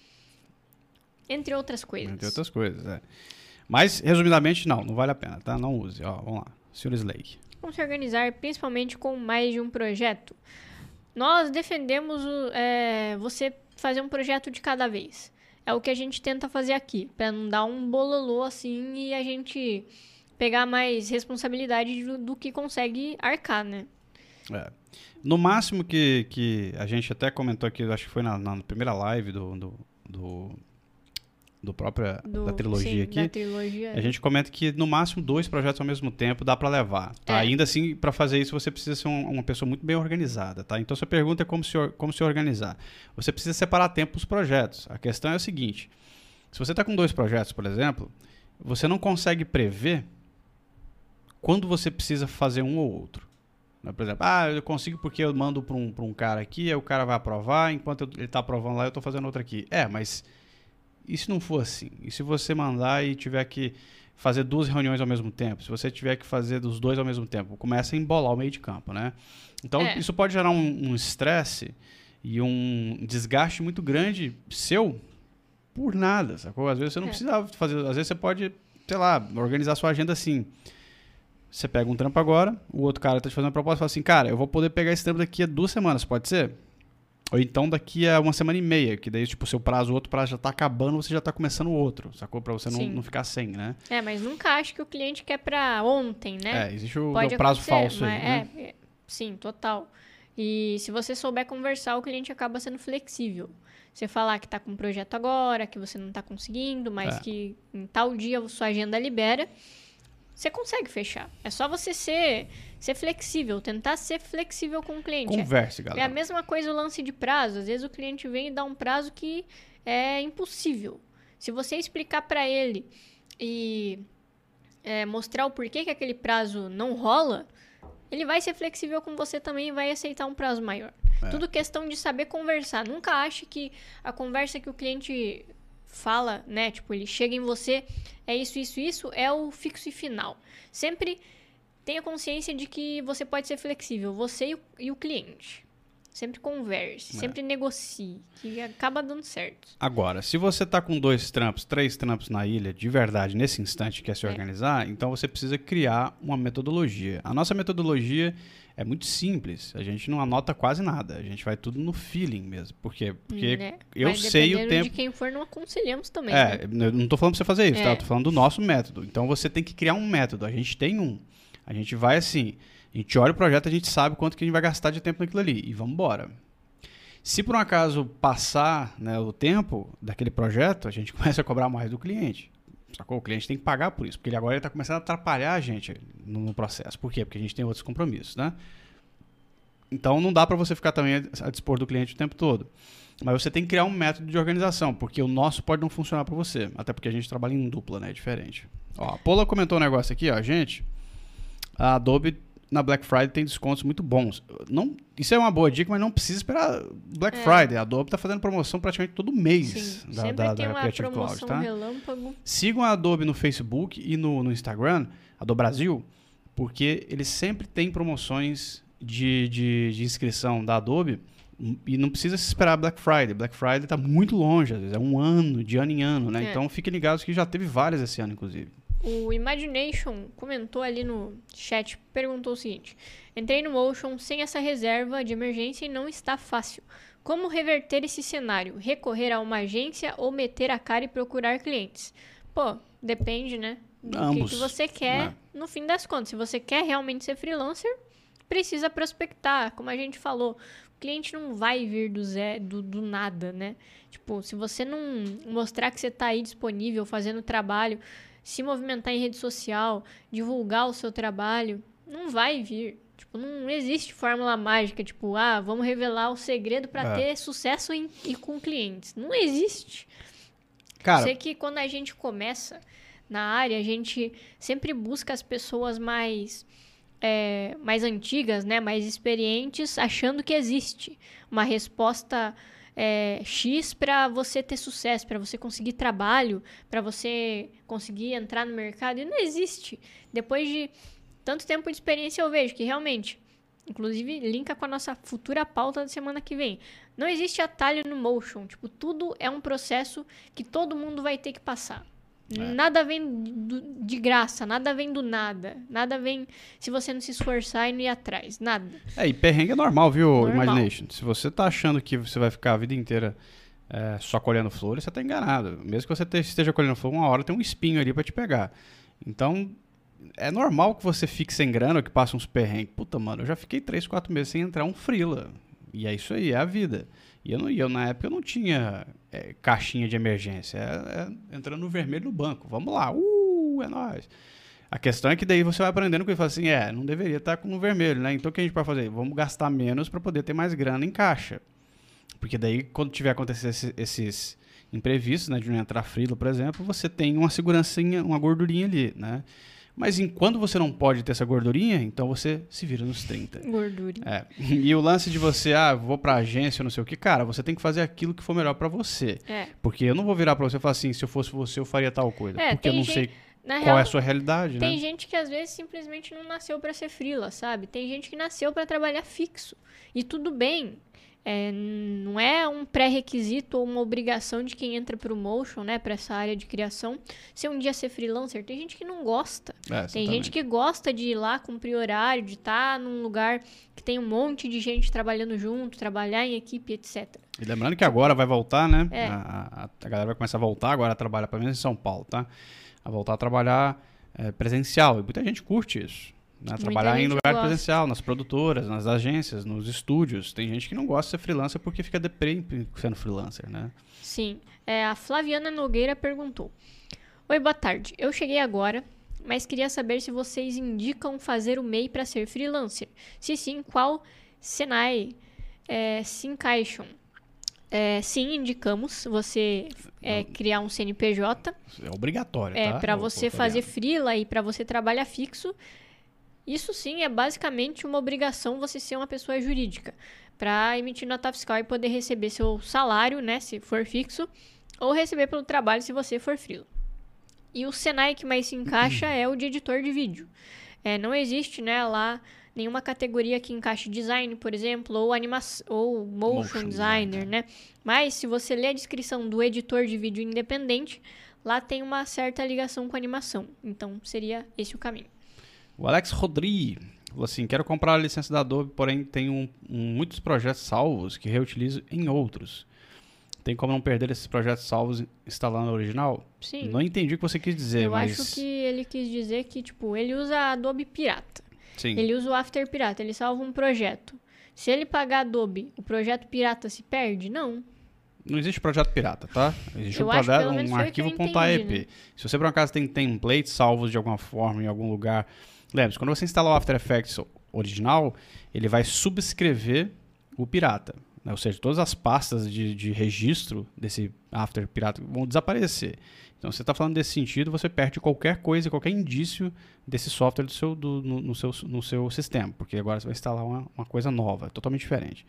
Entre outras coisas. Entre outras coisas, é. Mas, resumidamente, não, não vale a pena, tá? Não use. Ó, vamos lá. senhor Slake. Como se organizar, principalmente com mais de um projeto? Nós defendemos o, é, você fazer um projeto de cada vez. É o que a gente tenta fazer aqui, para não dar um bololô assim e a gente pegar mais responsabilidade do, do que consegue arcar, né? É. No máximo que, que a gente até comentou aqui, acho que foi na, na primeira live do... do, do... do própria, do, da trilogia sim, aqui, da trilogia, a gente comenta que no máximo dois projetos ao mesmo tempo dá para levar, tá? É. Ainda assim, para fazer isso você precisa ser um, uma pessoa muito bem organizada, tá? Então, sua pergunta é como se, como se organizar. Você precisa separar tempo para os projetos. A questão é o seguinte, se você está com dois projetos, por exemplo, você não consegue prever quando você precisa fazer um ou outro. Por exemplo, ah, eu consigo porque eu mando para um, para um cara aqui, aí o cara vai aprovar, enquanto eu, ele está aprovando lá, eu estou fazendo outro aqui. É, mas... E se não for assim? E se você mandar e tiver que fazer duas reuniões ao mesmo tempo? Se você tiver que fazer dos dois ao mesmo tempo? Começa a embolar o meio de campo, né? Então, é. isso pode gerar um estresse e um desgaste muito grande seu por nada, sacou? Às vezes você não é. precisa fazer... Às vezes você pode, sei lá, organizar sua agenda assim. Você pega um trampo agora, o outro cara tá te fazendo uma proposta e fala assim, cara, eu vou poder pegar esse trampo daqui a duas semanas, pode ser? Ou então daqui a uma semana e meia, que daí, tipo, o seu prazo, o outro prazo já tá acabando, você já tá começando o outro, sacou? Pra você não, não ficar sem, né? É, mas nunca acho que o cliente quer pra ontem, né? É, existe o, o prazo falso aí, né? É, é, sim, total. E se você souber conversar, o cliente acaba sendo flexível. Você falar que tá com um projeto agora, que você não tá conseguindo, mas é. que em tal dia sua agenda libera, você consegue fechar. É só você ser, ser flexível, tentar ser flexível com o cliente. Converse, é, galera. É a mesma coisa o lance de prazo. Às vezes o cliente vem e dá um prazo que é impossível. Se você explicar para ele e é, mostrar o porquê que aquele prazo não rola, ele vai ser flexível com você também e vai aceitar um prazo maior. É. Tudo questão de saber conversar. Nunca ache que a conversa que o cliente fala, né? Tipo, ele chega em você, é isso, isso, isso, é o fixo e final. Sempre tenha consciência de que você pode ser flexível, você e o, e o cliente. Sempre converse, É. sempre negocie, que acaba dando certo. Agora, se você tá com dois trampos, três trampos na ilha, de verdade, nesse instante quer se É. organizar, então você precisa criar uma metodologia. A nossa metodologia é muito simples. A gente não anota quase nada. A gente vai tudo no feeling mesmo. Por quê? Porque Né? eu Mas sei o dependendo tempo... de quem for, não aconselhamos também. né? É, eu não tô falando pra você fazer isso, É. tá? Eu tô falando do nosso método. Então você tem que criar um método. A gente tem um. A gente vai assim, a gente olha o projeto, a gente sabe quanto que a gente vai gastar de tempo naquilo ali. E vamos embora. Se por um acaso passar, né, o tempo daquele projeto, a gente começa a cobrar mais do cliente. Sacou? O cliente tem que pagar por isso, porque ele agora está começando a atrapalhar a gente no, no processo. Por quê? Porque a gente tem outros compromissos, né? Então não dá para você ficar também a, a dispor do cliente o tempo todo. Mas você tem que criar um método de organização, porque o nosso pode não funcionar para você. Até porque a gente trabalha em dupla, né? É diferente. Ó, a Paula comentou um negócio aqui, ó. Gente, a Adobe na Black Friday tem descontos muito bons. Não, isso é uma boa dica, mas não precisa esperar Black É. Friday. A Adobe tá fazendo promoção praticamente todo mês Sim, da, sempre da, tem da uma Creative promoção Cloud, tá? relâmpago. Sigam a Adobe no Facebook e no, no Instagram, a do Brasil, porque eles sempre têm promoções de, de, de inscrição da Adobe e não precisa se esperar Black Friday. Black Friday está muito longe, às vezes é um ano, de ano em ano, né? É. Então fiquem ligados que já teve várias esse ano, inclusive. O Imagination comentou ali no chat, perguntou o seguinte: entrei no Motion sem essa reserva de emergência e não está fácil. Como reverter esse cenário? Recorrer a uma agência ou meter a cara e procurar clientes? Pô, depende, né? Do que, Ambos, que você quer, né? no fim das contas. Se você quer realmente ser freelancer, precisa prospectar, como a gente falou. O cliente não vai vir do, zé, do, do nada, né? Tipo, se você não mostrar que você está aí disponível, fazendo trabalho, se movimentar em rede social, divulgar o seu trabalho, não vai vir. Tipo, não existe fórmula mágica, tipo, ah, vamos revelar o segredo para É. ter sucesso em, e com clientes. Não existe. Cara, Sei que quando a gente começa na área, a gente sempre busca as pessoas mais, é, mais antigas, né, mais experientes, achando que existe uma resposta é, X para você ter sucesso, para você conseguir trabalho, para você conseguir entrar no mercado. E não existe. Depois de tanto tempo de experiência, eu vejo que realmente, inclusive, linka com a nossa futura pauta da semana que vem. Não existe atalho no Motion. Tipo, tudo é um processo que todo mundo vai ter que passar. É. Nada vem do- de graça, nada vem do nada. Nada vem se você não se esforçar e não ir atrás. Nada. é, e perrengue é normal, viu, Normal. Imagination? Se você tá achando que você vai ficar a vida inteira é, só colhendo flores, você tá enganado. Mesmo que você te- esteja colhendo flores, uma hora tem um espinho ali pra te pegar. Então, é normal que você fique sem grana ou que passe uns perrengues. Puta, mano, eu já fiquei três, quatro meses sem entrar um freela. E é isso aí, é a vida. E eu, não, e eu na época, eu não tinha é, caixinha de emergência. É, é entrando no vermelho no banco. Vamos lá, uh, é nóis. A questão é que daí você vai aprendendo com ele e fala assim, é, não deveria estar com no vermelho, né? Então o que a gente pode fazer? Vamos gastar menos para poder ter mais grana em caixa. Porque daí, quando tiver acontecendo esse- esses imprevistos, né, de não entrar freela, por exemplo, você tem uma segurancinha, uma gordurinha ali, né? Mas enquanto você não pode ter essa gordurinha, então você se vira nos trinta. Gordura. É. E o lance de você, ah, vou pra agência, não sei o que, cara, você tem que fazer aquilo que for melhor pra você. É. Porque eu não vou virar pra você e falar assim, se eu fosse você, eu faria tal coisa. É, porque eu tem não gente- sei Na qual real, é a sua realidade, tem né? gente que às vezes simplesmente não nasceu pra ser freela, sabe? Tem gente que nasceu pra trabalhar fixo. E tudo bem. É, não é um pré-requisito ou uma obrigação de quem entra pro Motion, né? Pra essa área de criação, se um dia ser freelancer. Tem gente que não gosta. É, Tem exatamente. gente que gosta de ir lá cumprir horário, de estar num lugar que tem um monte de gente trabalhando junto, trabalhar em equipe, etcétera. E lembrando que agora vai voltar, né? É. A, a, a galera vai começar a voltar agora a trabalhar, pelo menos em São Paulo, tá? A voltar a trabalhar é, presencial. E muita gente curte isso. Né? Muita Trabalhar em gente lugar gosta. presencial, nas produtoras, nas agências, nos estúdios. Tem gente que não gosta de ser freelancer porque fica deprê sendo freelancer, né? Sim. É, a Flaviana Nogueira perguntou: oi, boa tarde. Eu cheguei agora, mas queria saber se vocês indicam fazer o M E I para ser freelancer. Se sim, qual Senai é, se encaixam? É, sim, indicamos você é, criar um C N P J. É obrigatório, É, tá? para Ô, você ô, fazer Fabiano? freela e para você trabalhar fixo. Isso sim é basicamente uma obrigação você ser uma pessoa jurídica para emitir nota fiscal e poder receber seu salário, né, se for fixo, ou receber pelo trabalho se você for freela. E o Senai que mais se encaixa é o de editor de vídeo. É, não existe, né, lá nenhuma categoria que encaixe design, por exemplo, ou, anima ou motion, Motion designer, design. né? Mas se você ler a descrição do editor de vídeo independente, lá tem uma certa ligação com animação. Então, seria esse o caminho. O Alex Rodri falou assim, quero comprar a licença da Adobe, porém tenho um, um, muitos projetos salvos que reutilizo em outros. Tem como não perder esses projetos salvos instalando a original? Sim. Não entendi o que você quis dizer, Eu mas... acho que ele quis dizer que, tipo, ele usa a Adobe pirata. Sim. Ele usa o After pirata, ele salva um projeto. Se ele pagar Adobe, o projeto pirata se perde? Não. Não existe projeto pirata, tá? Existe Eu um, acho, projeto, pelo menos um foi o arquivo que eu .aep. entendi, né? Se você por acaso tem templates salvos de alguma forma em algum lugar... Lembre-se, quando você instalar o After Effects original, ele vai subscrever o pirata. Né? Ou seja, todas as pastas de, de registro desse After pirata vão desaparecer. Então, se você está falando desse sentido, você perde qualquer coisa, qualquer indício desse software do seu, do, no, no, seu, no seu sistema. Porque agora você vai instalar uma, uma coisa nova, totalmente diferente.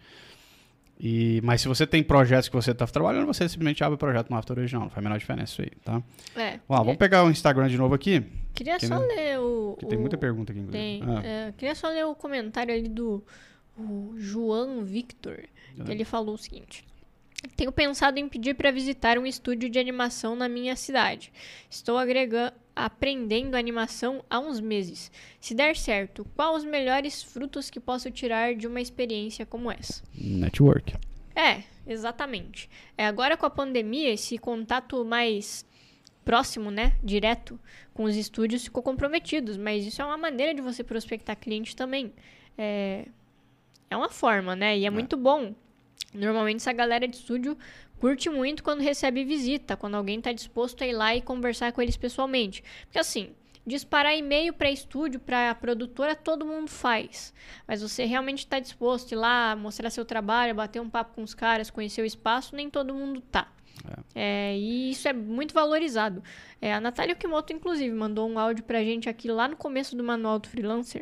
E, mas se você tem projetos que você está trabalhando, você simplesmente abre o projeto no After original. Não faz a menor diferença isso aí, tá? É. Vamos lá, vamos pegar o Instagram de novo aqui. Queria Tem, só né? ler o... Tem o- muita pergunta aqui, inclusive. Tem. Ah, É, queria só ler o comentário ali do o João Victor. Que ele falou o seguinte. Tenho pensado em pedir para visitar um estúdio de animação na minha cidade. Estou agregando, aprendendo animação há uns meses. Se der certo, quais os melhores frutos que posso tirar de uma experiência como essa? network. É, exatamente. É, agora com a pandemia, esse contato mais próximo, né, direto com os estúdios ficou comprometido, mas isso é uma maneira de você prospectar cliente também. É, é uma forma, né, e é, É. muito bom. Normalmente essa galera de estúdio curte muito quando recebe visita, quando alguém está disposto a ir lá e conversar com eles pessoalmente. Porque assim, disparar e-mail para estúdio, para produtora, todo mundo faz. Mas você realmente está disposto a ir lá, mostrar seu trabalho, bater um papo com os caras, conhecer o espaço, nem todo mundo tá. É. É, e isso é muito valorizado. É, a Natália Okimoto, inclusive, mandou um áudio pra gente aqui lá no começo do Manual do Freelancer.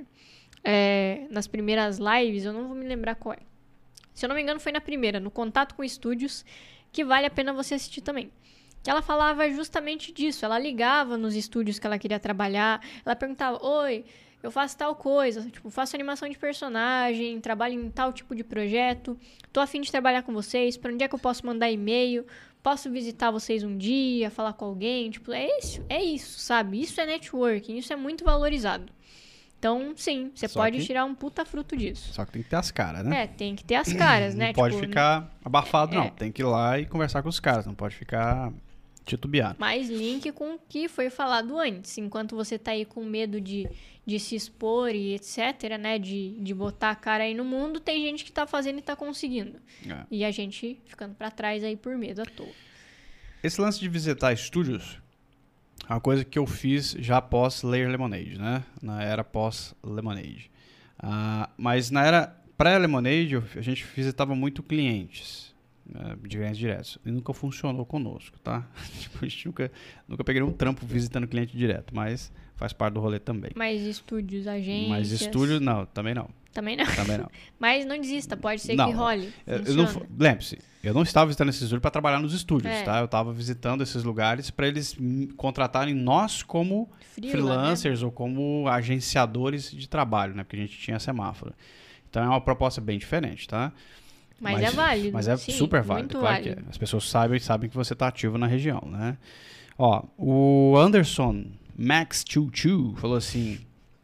É, nas primeiras lives, eu não vou me lembrar qual é. Se eu não me engano, foi na primeira, no Contato com Estúdios, que vale a pena você assistir também. Que ela falava justamente disso. Ela ligava nos estúdios que ela queria trabalhar. Ela perguntava, oi, eu faço tal coisa. Tipo, faço animação de personagem, trabalho em tal tipo de projeto. Tô a fim de trabalhar com vocês. Pra onde é que eu posso mandar e-mail? Posso visitar vocês um dia, falar com alguém? Tipo, é isso, é isso, sabe? Isso é networking, isso é muito valorizado. Então, sim, você Só pode que- tirar um puta fruto disso. Só que tem que ter as caras, né? É, tem que ter as caras, né? Não pode Tipo, ficar abafado, é. não. Tem que ir lá e conversar com os caras. Não pode ficar titubeando. mais link com o que foi falado antes. Enquanto você tá aí com medo de, de se expor e etc, né? De, de botar a cara aí no mundo, tem gente que tá fazendo e tá conseguindo. É. E a gente ficando pra trás aí por medo à toa. Esse lance de visitar estúdios é uma coisa que eu fiz já pós Layer Lemonade, né? Na era pós Lemonade. Ah, mas na era pré-Lemonade, eu- a gente visitava muito clientes, né, de clientes diretos. E nunca funcionou conosco, tá? Tipo, a gente nunca, nunca peguei um trampo visitando cliente direto, mas faz parte do rolê também. Mas estúdios, agências... Mas estúdio, não, também não. Também não. Também não. Mas não desista, pode ser Não, que role. Eu- eu não, Funciona. lembre-se, eu não estava visitando esses estúdios para trabalhar nos estúdios, É. tá? Eu estava visitando esses lugares para eles hum, contratarem nós como Freela, freelancers ou como agenciadores de trabalho, né? Porque a gente tinha semáforo. Então é uma proposta bem diferente, tá? Mas, é válido. Mas é sim, super válido, muito claro válido. que é. As pessoas sabem, sabem que você está ativo na região, né? Ó, o Anderson Max Chuchu falou assim: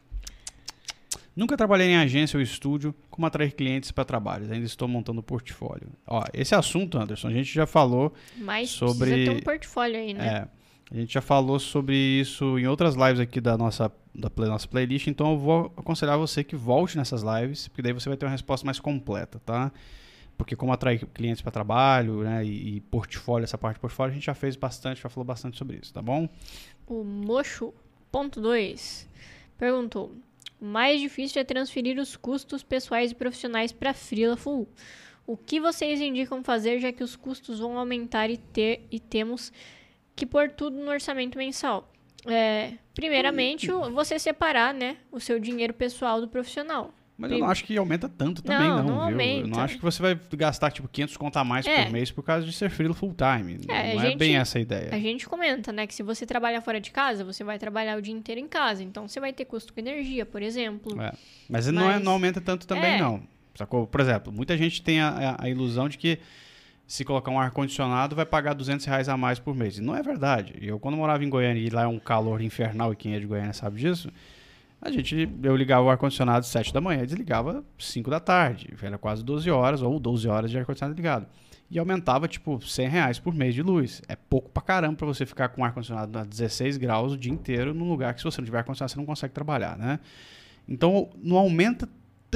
nunca trabalhei em agência ou estúdio como atrair clientes para trabalhos. Ainda estou montando um portfólio. Ó, esse assunto, Anderson, a gente já falou Mas sobre- precisa ter um portfólio aí, né? é, a gente já falou sobre isso em outras lives aqui da nossa, da play- nossa playlist, então eu vou aconselhar você que volte nessas lives, porque daí você vai ter uma resposta mais completa, tá? Porque como atrair clientes para trabalho, né, e, e portfólio, essa parte de portfólio, a gente já fez bastante, já falou bastante sobre isso, tá bom? O Mocho ponto dois perguntou: o mais difícil é transferir os custos pessoais e profissionais para Freela Full. O que vocês indicam fazer, já que os custos vão aumentar e, ter, e temos que pôr tudo no orçamento mensal? É, primeiramente, o- você separar, né, o seu dinheiro pessoal do profissional. Mas eu não acho que aumenta tanto também, não, não, não viu? Aumenta. Eu não acho que você vai gastar, tipo, quinhentos conto a mais é. por mês por causa de ser freela full time. É, não gente, é bem essa a ideia. A gente comenta, né, que se você trabalhar fora de casa, você vai trabalhar o dia inteiro em casa. Então, você vai ter custo com energia, por exemplo. É. Mas, Mas... Não, é, não aumenta tanto também, é. não. Sacou? Por exemplo, muita gente tem a, a, a ilusão de que se colocar um ar-condicionado vai pagar duzentos reais a mais por mês. E não é verdade. Eu, quando morava em Goiânia, e lá é um calor infernal, e quem é de Goiânia sabe disso, a gente, eu ligava o ar-condicionado às sete da manhã e desligava cinco da tarde. Era quase doze horas ou doze horas de ar-condicionado ligado. E aumentava, tipo, cem reais por mês de luz. É pouco pra caramba pra você ficar com ar-condicionado a dezesseis graus o dia inteiro num lugar que, se você não tiver ar-condicionado, você não consegue trabalhar, né? Então, não aumenta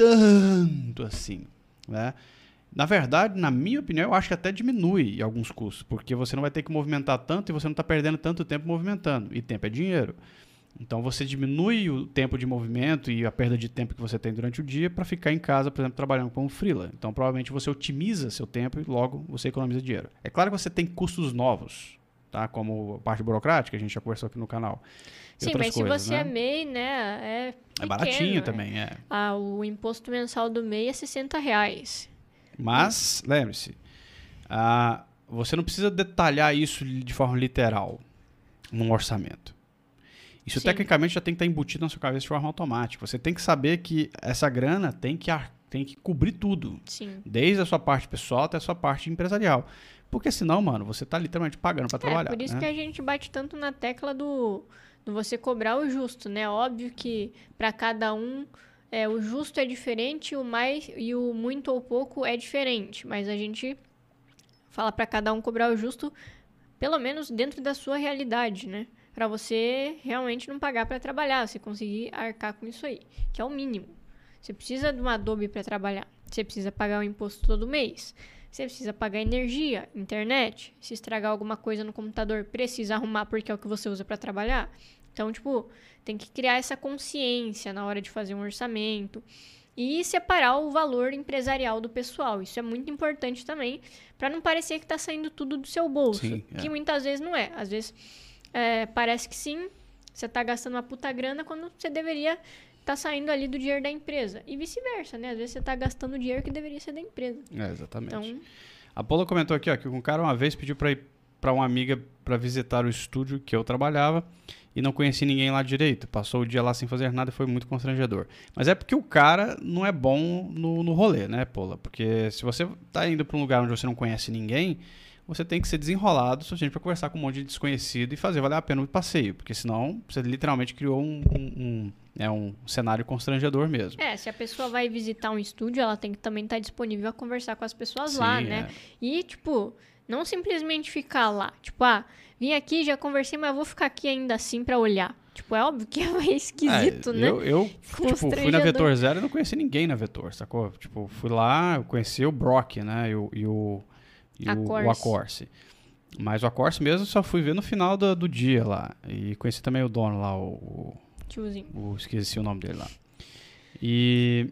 tanto assim, né? Na verdade, na minha opinião, eu acho que até diminui alguns custos, porque você não vai ter que movimentar tanto e você não está perdendo tanto tempo movimentando. E tempo é dinheiro. Então, você diminui o tempo de movimento e a perda de tempo que você tem durante o dia para ficar em casa, por exemplo, trabalhando como freela. Então, provavelmente, você otimiza seu tempo e logo você economiza dinheiro. É claro que você tem custos novos, tá? Como a parte burocrática, a gente já conversou aqui no canal. Sim, mas coisas, se você né? é M E I, né, é pequeno, É baratinho né? também, é. Ah, o imposto mensal do M E I é sessenta reais. Mas, lembre-se, ah, você não precisa detalhar isso de forma literal num orçamento. Isso, Sim. tecnicamente, já tem que estar embutido na sua cabeça de forma automática. Você tem que saber que essa grana tem que, tem que cobrir tudo. Sim. Desde a sua parte pessoal até a sua parte empresarial. Porque senão, mano, você está literalmente pagando para é, trabalhar. Por isso né? que a gente bate tanto na tecla do, do você cobrar o justo, né? Óbvio que para cada um... É, o justo é diferente, o mais e o muito ou pouco é diferente, mas a gente fala para cada um cobrar o justo, pelo menos dentro da sua realidade, né? Para você realmente não pagar para trabalhar, você conseguir arcar com isso aí, que é o mínimo. Você precisa de uma Adobe para trabalhar, você precisa pagar o imposto todo mês, você precisa pagar energia, internet, se estragar alguma coisa no computador, precisa arrumar porque é o que você usa para trabalhar. Então, tipo, tem que criar essa consciência na hora de fazer um orçamento e separar o valor empresarial do pessoal. Isso é muito importante também, para não parecer que está saindo tudo do seu bolso, Sim, é. que muitas vezes não é. Às vezes é, parece que sim, você está gastando uma puta grana quando você deveria estar tá saindo ali do dinheiro da empresa. E vice-versa, né? Às vezes você está gastando o dinheiro que deveria ser da empresa. É, exatamente. Então, a Paula comentou aqui ó, que um cara uma vez pediu para ir para uma amiga para visitar o estúdio que eu trabalhava e não conheci ninguém lá direito. Passou o dia lá sem fazer nada e foi muito constrangedor. Mas é porque o cara não é bom no, no rolê, né, Paula? Porque se você tá indo para um lugar onde você não conhece ninguém, você tem que ser desenrolado o suficiente para conversar com um monte de desconhecido e fazer valer a pena o passeio. Porque senão você literalmente criou um, um, um, é um cenário constrangedor mesmo. É, se a pessoa vai visitar um estúdio, ela tem que também estar disponível a conversar com as pessoas Sim, lá, né? É. E, tipo... Não simplesmente ficar lá. Tipo, ah, vim aqui, já conversei, mas vou ficar aqui ainda assim pra olhar. Tipo, é óbvio que é esquisito, é, né? Eu, eu tipo, fui na Vetor Zero e não conheci ninguém na Vetor, sacou? Tipo, fui lá, eu conheci o Brock, né? E o, e o, e o, o Acorce. Mas o Acorce mesmo só fui ver no final do, do dia lá. E conheci também o dono lá, o... Tiozinho. O, esqueci o nome dele lá. E...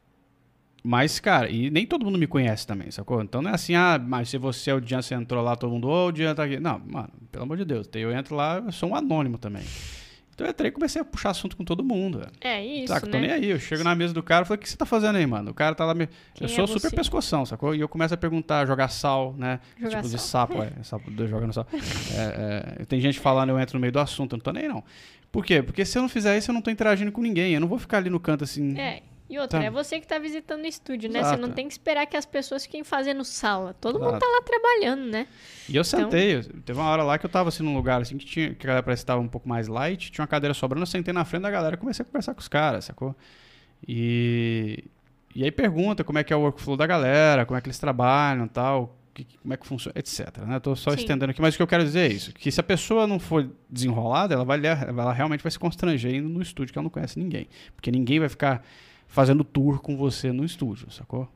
Mas, cara, e nem todo mundo me conhece também, sacou? Então não é assim, ah, mas se você é o Dian, você entrou lá, todo mundo, ô, oh, o Dian tá aqui. Não, mano, pelo amor de Deus, eu entro lá, eu sou um anônimo também. Então eu entrei e comecei a puxar assunto com todo mundo. Velho. É isso, Saca, né? tô nem aí, eu chego na mesa do cara e falo, o que você tá fazendo aí, mano? O cara tá lá, me... eu sou é super você? pescoção, sacou? E eu começo a perguntar, jogar sal, né? Jogar tipo sal. de sapo, é, sapo jogando sal. é, é, tem gente falando, eu entro no meio do assunto, eu não tô nem aí, não. Por quê? Porque se eu não fizer isso, eu não tô interagindo com ninguém, eu não vou ficar ali no canto assim... É. E outra, Tá. é você que tá visitando o estúdio, né? Exato. Você não tem que esperar que as pessoas fiquem fazendo sala. Todo Exato. mundo tá lá trabalhando, né? E eu sentei, Então... teve uma hora lá que eu tava assim num lugar assim que, tinha, que a galera parece que tava um pouco mais light, tinha uma cadeira sobrando, eu sentei na frente da galera e comecei a conversar com os caras, sacou? E, e aí pergunta como é que é o workflow da galera, como é que eles trabalham e tal, que, como é que funciona, etc. Né? Tô só Sim. estendendo aqui, mas o que eu quero dizer é isso, que se a pessoa não for desenrolada, ela, vai, ela realmente vai se constranger indo no estúdio que ela não conhece ninguém, porque ninguém vai ficar fazendo tour com você no estúdio, sacou?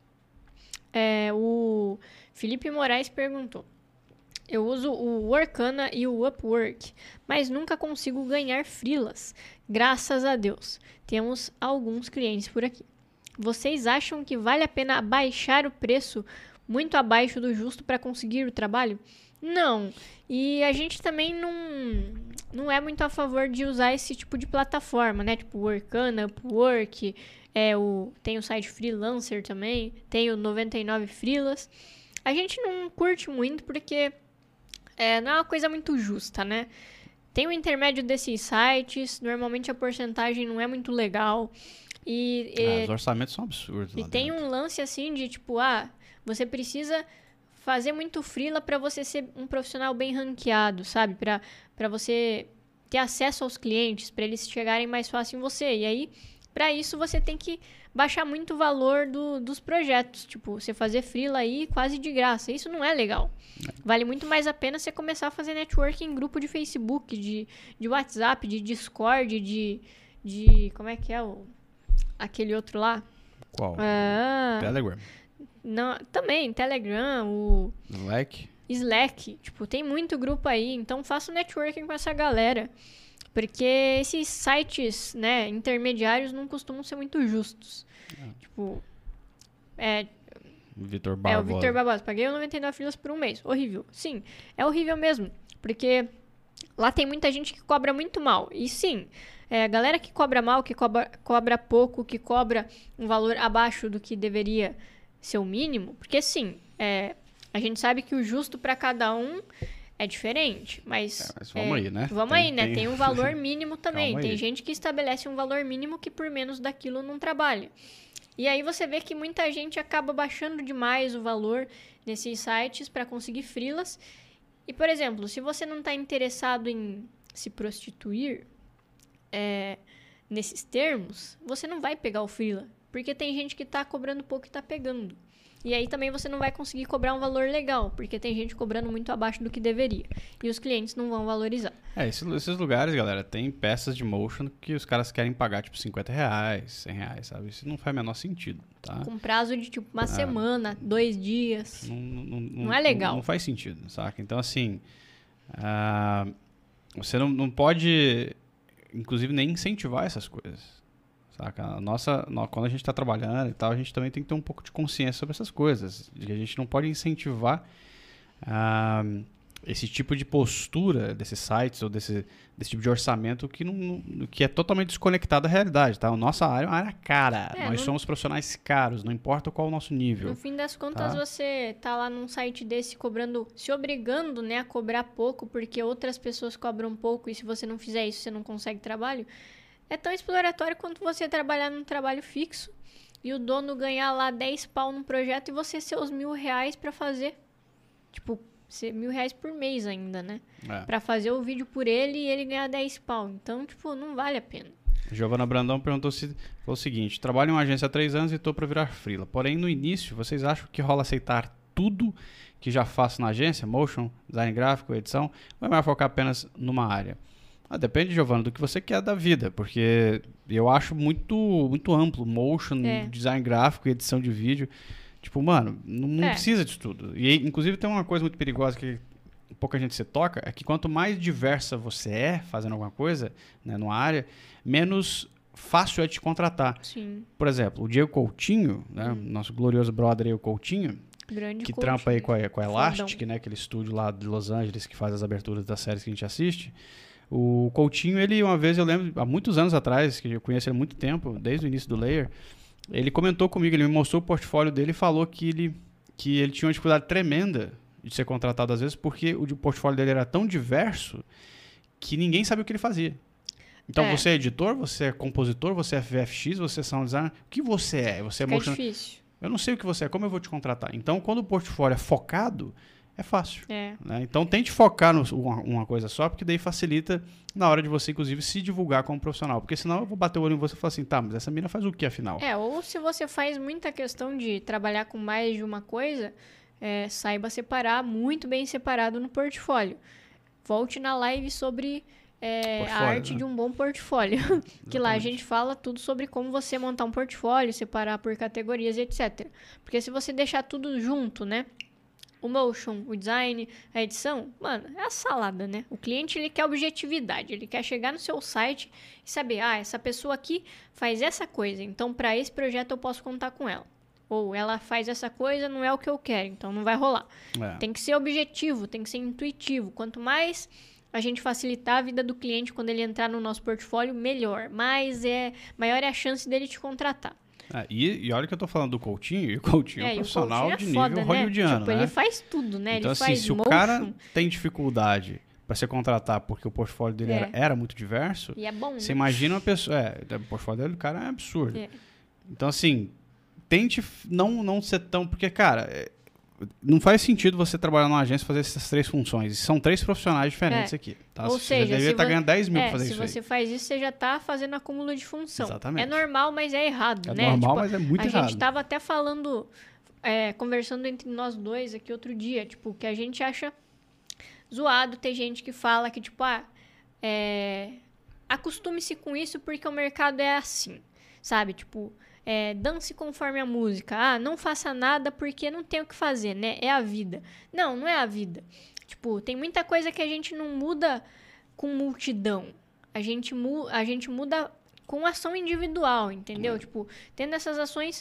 É, o Felipe Moraes perguntou. Eu uso o Workana e o Upwork, mas nunca consigo ganhar freelas. Graças a Deus. Temos alguns clientes por aqui. Vocês acham que vale a pena baixar o preço muito abaixo do justo para conseguir o trabalho? Não. E a gente também não, não é muito a favor de usar esse tipo de plataforma, né? Tipo Workana, Upwork, É o, tem o site Freelancer também, tem o noventa e nove Freelas. A gente não curte muito porque é, não é uma coisa muito justa, né? Tem o intermédio desses sites, normalmente a porcentagem não é muito legal. E, Ah, e, os orçamentos são absurdos. e lá tem dentro. um lance assim de tipo, ah, você precisa fazer muito freela para você ser um profissional bem ranqueado, sabe? Para para você ter acesso aos clientes, para eles chegarem mais fácil em você. E aí, para isso, você tem que baixar muito o valor do, dos projetos. Tipo, você fazer freela aí quase de graça. Isso não é legal. Vale muito mais a pena você começar a fazer networking em grupo de Facebook, de, de WhatsApp, de Discord, de, de... Como é que é o... Aquele outro lá? Qual? Ah, Telegram. não, também, Telegram, o Slack. Slack. Tipo, tem muito grupo aí. Então, faça networking com essa galera. Porque esses sites, né, intermediários não costumam ser muito justos. É. Tipo, é, Vitor é o Barbosa. Vitor Barbosa. Paguei noventa e nove filas por um mês. Horrível. Sim, é horrível mesmo. Porque lá tem muita gente que cobra muito mal. E sim, é, a galera que cobra mal, que cobra, cobra pouco, que cobra um valor abaixo do que deveria ser o mínimo. Porque sim, é, a gente sabe que o justo para cada um é diferente. Mas, É, mas vamos é, aí, né? Vamos Tem- aí, né? tem- Tem um valor mínimo também. Calma Tem aí. gente que estabelece um valor mínimo que por menos daquilo não trabalha. E aí você vê que muita gente acaba baixando demais o valor nesses sites para conseguir freelas. E, por exemplo, se você não está interessado em se prostituir é, nesses termos, você não vai pegar o freela. Porque tem gente que está cobrando pouco e está pegando. E aí também você não vai conseguir cobrar um valor legal, porque tem gente cobrando muito abaixo do que deveria. E os clientes não vão valorizar. É, esses, esses lugares, galera, tem peças de motion que os caras querem pagar, tipo, cinquenta reais, cem reais, sabe? Isso não faz o menor sentido, tá? Com prazo de tipo uma semana, dois dias. Não, não, Não é legal. Não, não faz sentido, saca? Então, assim, ah, você não, não pode, inclusive, nem incentivar essas coisas, saca? A nossa, nó- quando a gente está trabalhando e tal, a gente também tem que ter um pouco de consciência sobre essas coisas. De que a gente não pode incentivar ah, esse tipo de postura desses sites ou desse, desse tipo de orçamento que, não, não- que é totalmente desconectado da realidade, tá? A nossa área é uma área cara. É, Nós não- somos profissionais caros, não importa qual o nosso nível. No fim das contas, Tá. você tá lá num site desse cobrando, se obrigando, né, a cobrar pouco, porque outras pessoas cobram pouco e se você não fizer isso, você não consegue trabalho. É tão exploratório quanto você trabalhar num trabalho fixo e o dono ganhar lá dez pau num projeto e você ser os mil reais pra fazer. Tipo, ser mil reais por mês ainda, né? É. Pra fazer o vídeo por ele e ele ganhar dez pau. Então, tipo, não vale a pena. Giovana Brandão perguntou se falou o seguinte: trabalho em uma agência há três anos e estou para virar freela. Porém, no início, vocês acham que rola aceitar tudo que já faço na agência? Motion, design gráfico, edição? Ou é melhor focar apenas numa área? Ah, depende, Giovana, do que você quer da vida, porque eu acho muito, muito amplo. Motion, É. design gráfico e edição de vídeo. Tipo, mano, não, não É. precisa disso tudo. E, inclusive, tem uma coisa muito perigosa que pouca gente se toca, é que quanto mais diversa você é fazendo alguma coisa, né, numa área, menos fácil é te contratar. Sim, Por exemplo, o Diego Coutinho, né, nosso glorioso brother aí, o Coutinho, grande que coach, trampa aí né? com a, com a Fodão. Elastic, né, aquele estúdio lá de Los Angeles que faz as aberturas das séries que a gente assiste. O Coutinho, ele uma vez, eu lembro, há muitos anos atrás, que eu conheço ele há muito tempo, desde o início do Layer, ele comentou comigo, ele me mostrou o portfólio dele e falou que ele, que ele tinha uma dificuldade tremenda de ser contratado às vezes, porque o de- portfólio dele era tão diverso que ninguém sabia o que ele fazia. Então, É. você é editor, você é compositor, você é V F X, você é sound designer. O que você é? Você é Fica motion... difícil. Eu não sei o que você é, como eu vou te contratar? Então, quando o portfólio é focado, é fácil. É. Né? Então, tente focar em uma, uma coisa só, porque daí facilita na hora de você, inclusive, se divulgar como profissional. Porque senão eu vou bater o olho em você e falar assim, tá, mas essa mina faz o que afinal? É, ou se você faz muita questão de trabalhar com mais de uma coisa, é, saiba separar, muito bem separado no portfólio. Volte na live sobre é, a Portfólio, arte né? de um bom portfólio. Que lá a Exatamente. gente fala tudo sobre como você montar um portfólio, separar por categorias e etcétera. Porque se você deixar tudo junto, né? O motion, o design, a edição, mano, é a salada, né? O cliente, ele quer objetividade, ele quer chegar no seu site e saber, ah, essa pessoa aqui faz essa coisa, então para esse projeto eu posso contar com ela. Ou ela faz essa coisa, não é o que eu quero, então não vai rolar. É. Tem que ser objetivo, tem que ser intuitivo. Quanto mais a gente facilitar a vida do cliente quando ele entrar no nosso portfólio, melhor. Mais é, maior é a chance dele te contratar. É, e, e olha que eu tô falando do Coutinho, e o Coutinho é, é um profissional é de foda, nível né? hollywoodiano, Tipo, né? ele faz tudo, né? Então, ele assim, faz se motion. o cara tem dificuldade para se contratar porque o portfólio dele É. era, era muito diverso, E é bom, você né? imagina uma pessoa... É, o portfólio dele, do cara é absurdo. É. Então, assim, tente não, não ser tão... Porque, cara, é, não faz sentido você trabalhar numa agência e fazer essas três funções. E são três profissionais diferentes É. aqui. Tá? Ou você seja, deveria se estar vo- ganhando dez mil É, pra fazer se isso você aí. faz isso, você já tá fazendo acúmulo de função. Exatamente. É normal, mas é errado, É né? normal, Tipo, mas é muito a errado. gente tava até falando, é, conversando entre nós dois aqui outro dia, tipo, que a gente acha zoado ter gente que fala que, tipo, ah, é, acostume-se com isso porque o mercado é assim, sabe? Tipo, é, dance conforme a música. Ah, não faça nada porque não tem o que fazer, né? É a vida. Não, não é a vida. Tipo, tem muita coisa que a gente não muda com multidão. A gente, mu a gente muda com ação individual, entendeu? É. Tipo, tendo essas ações,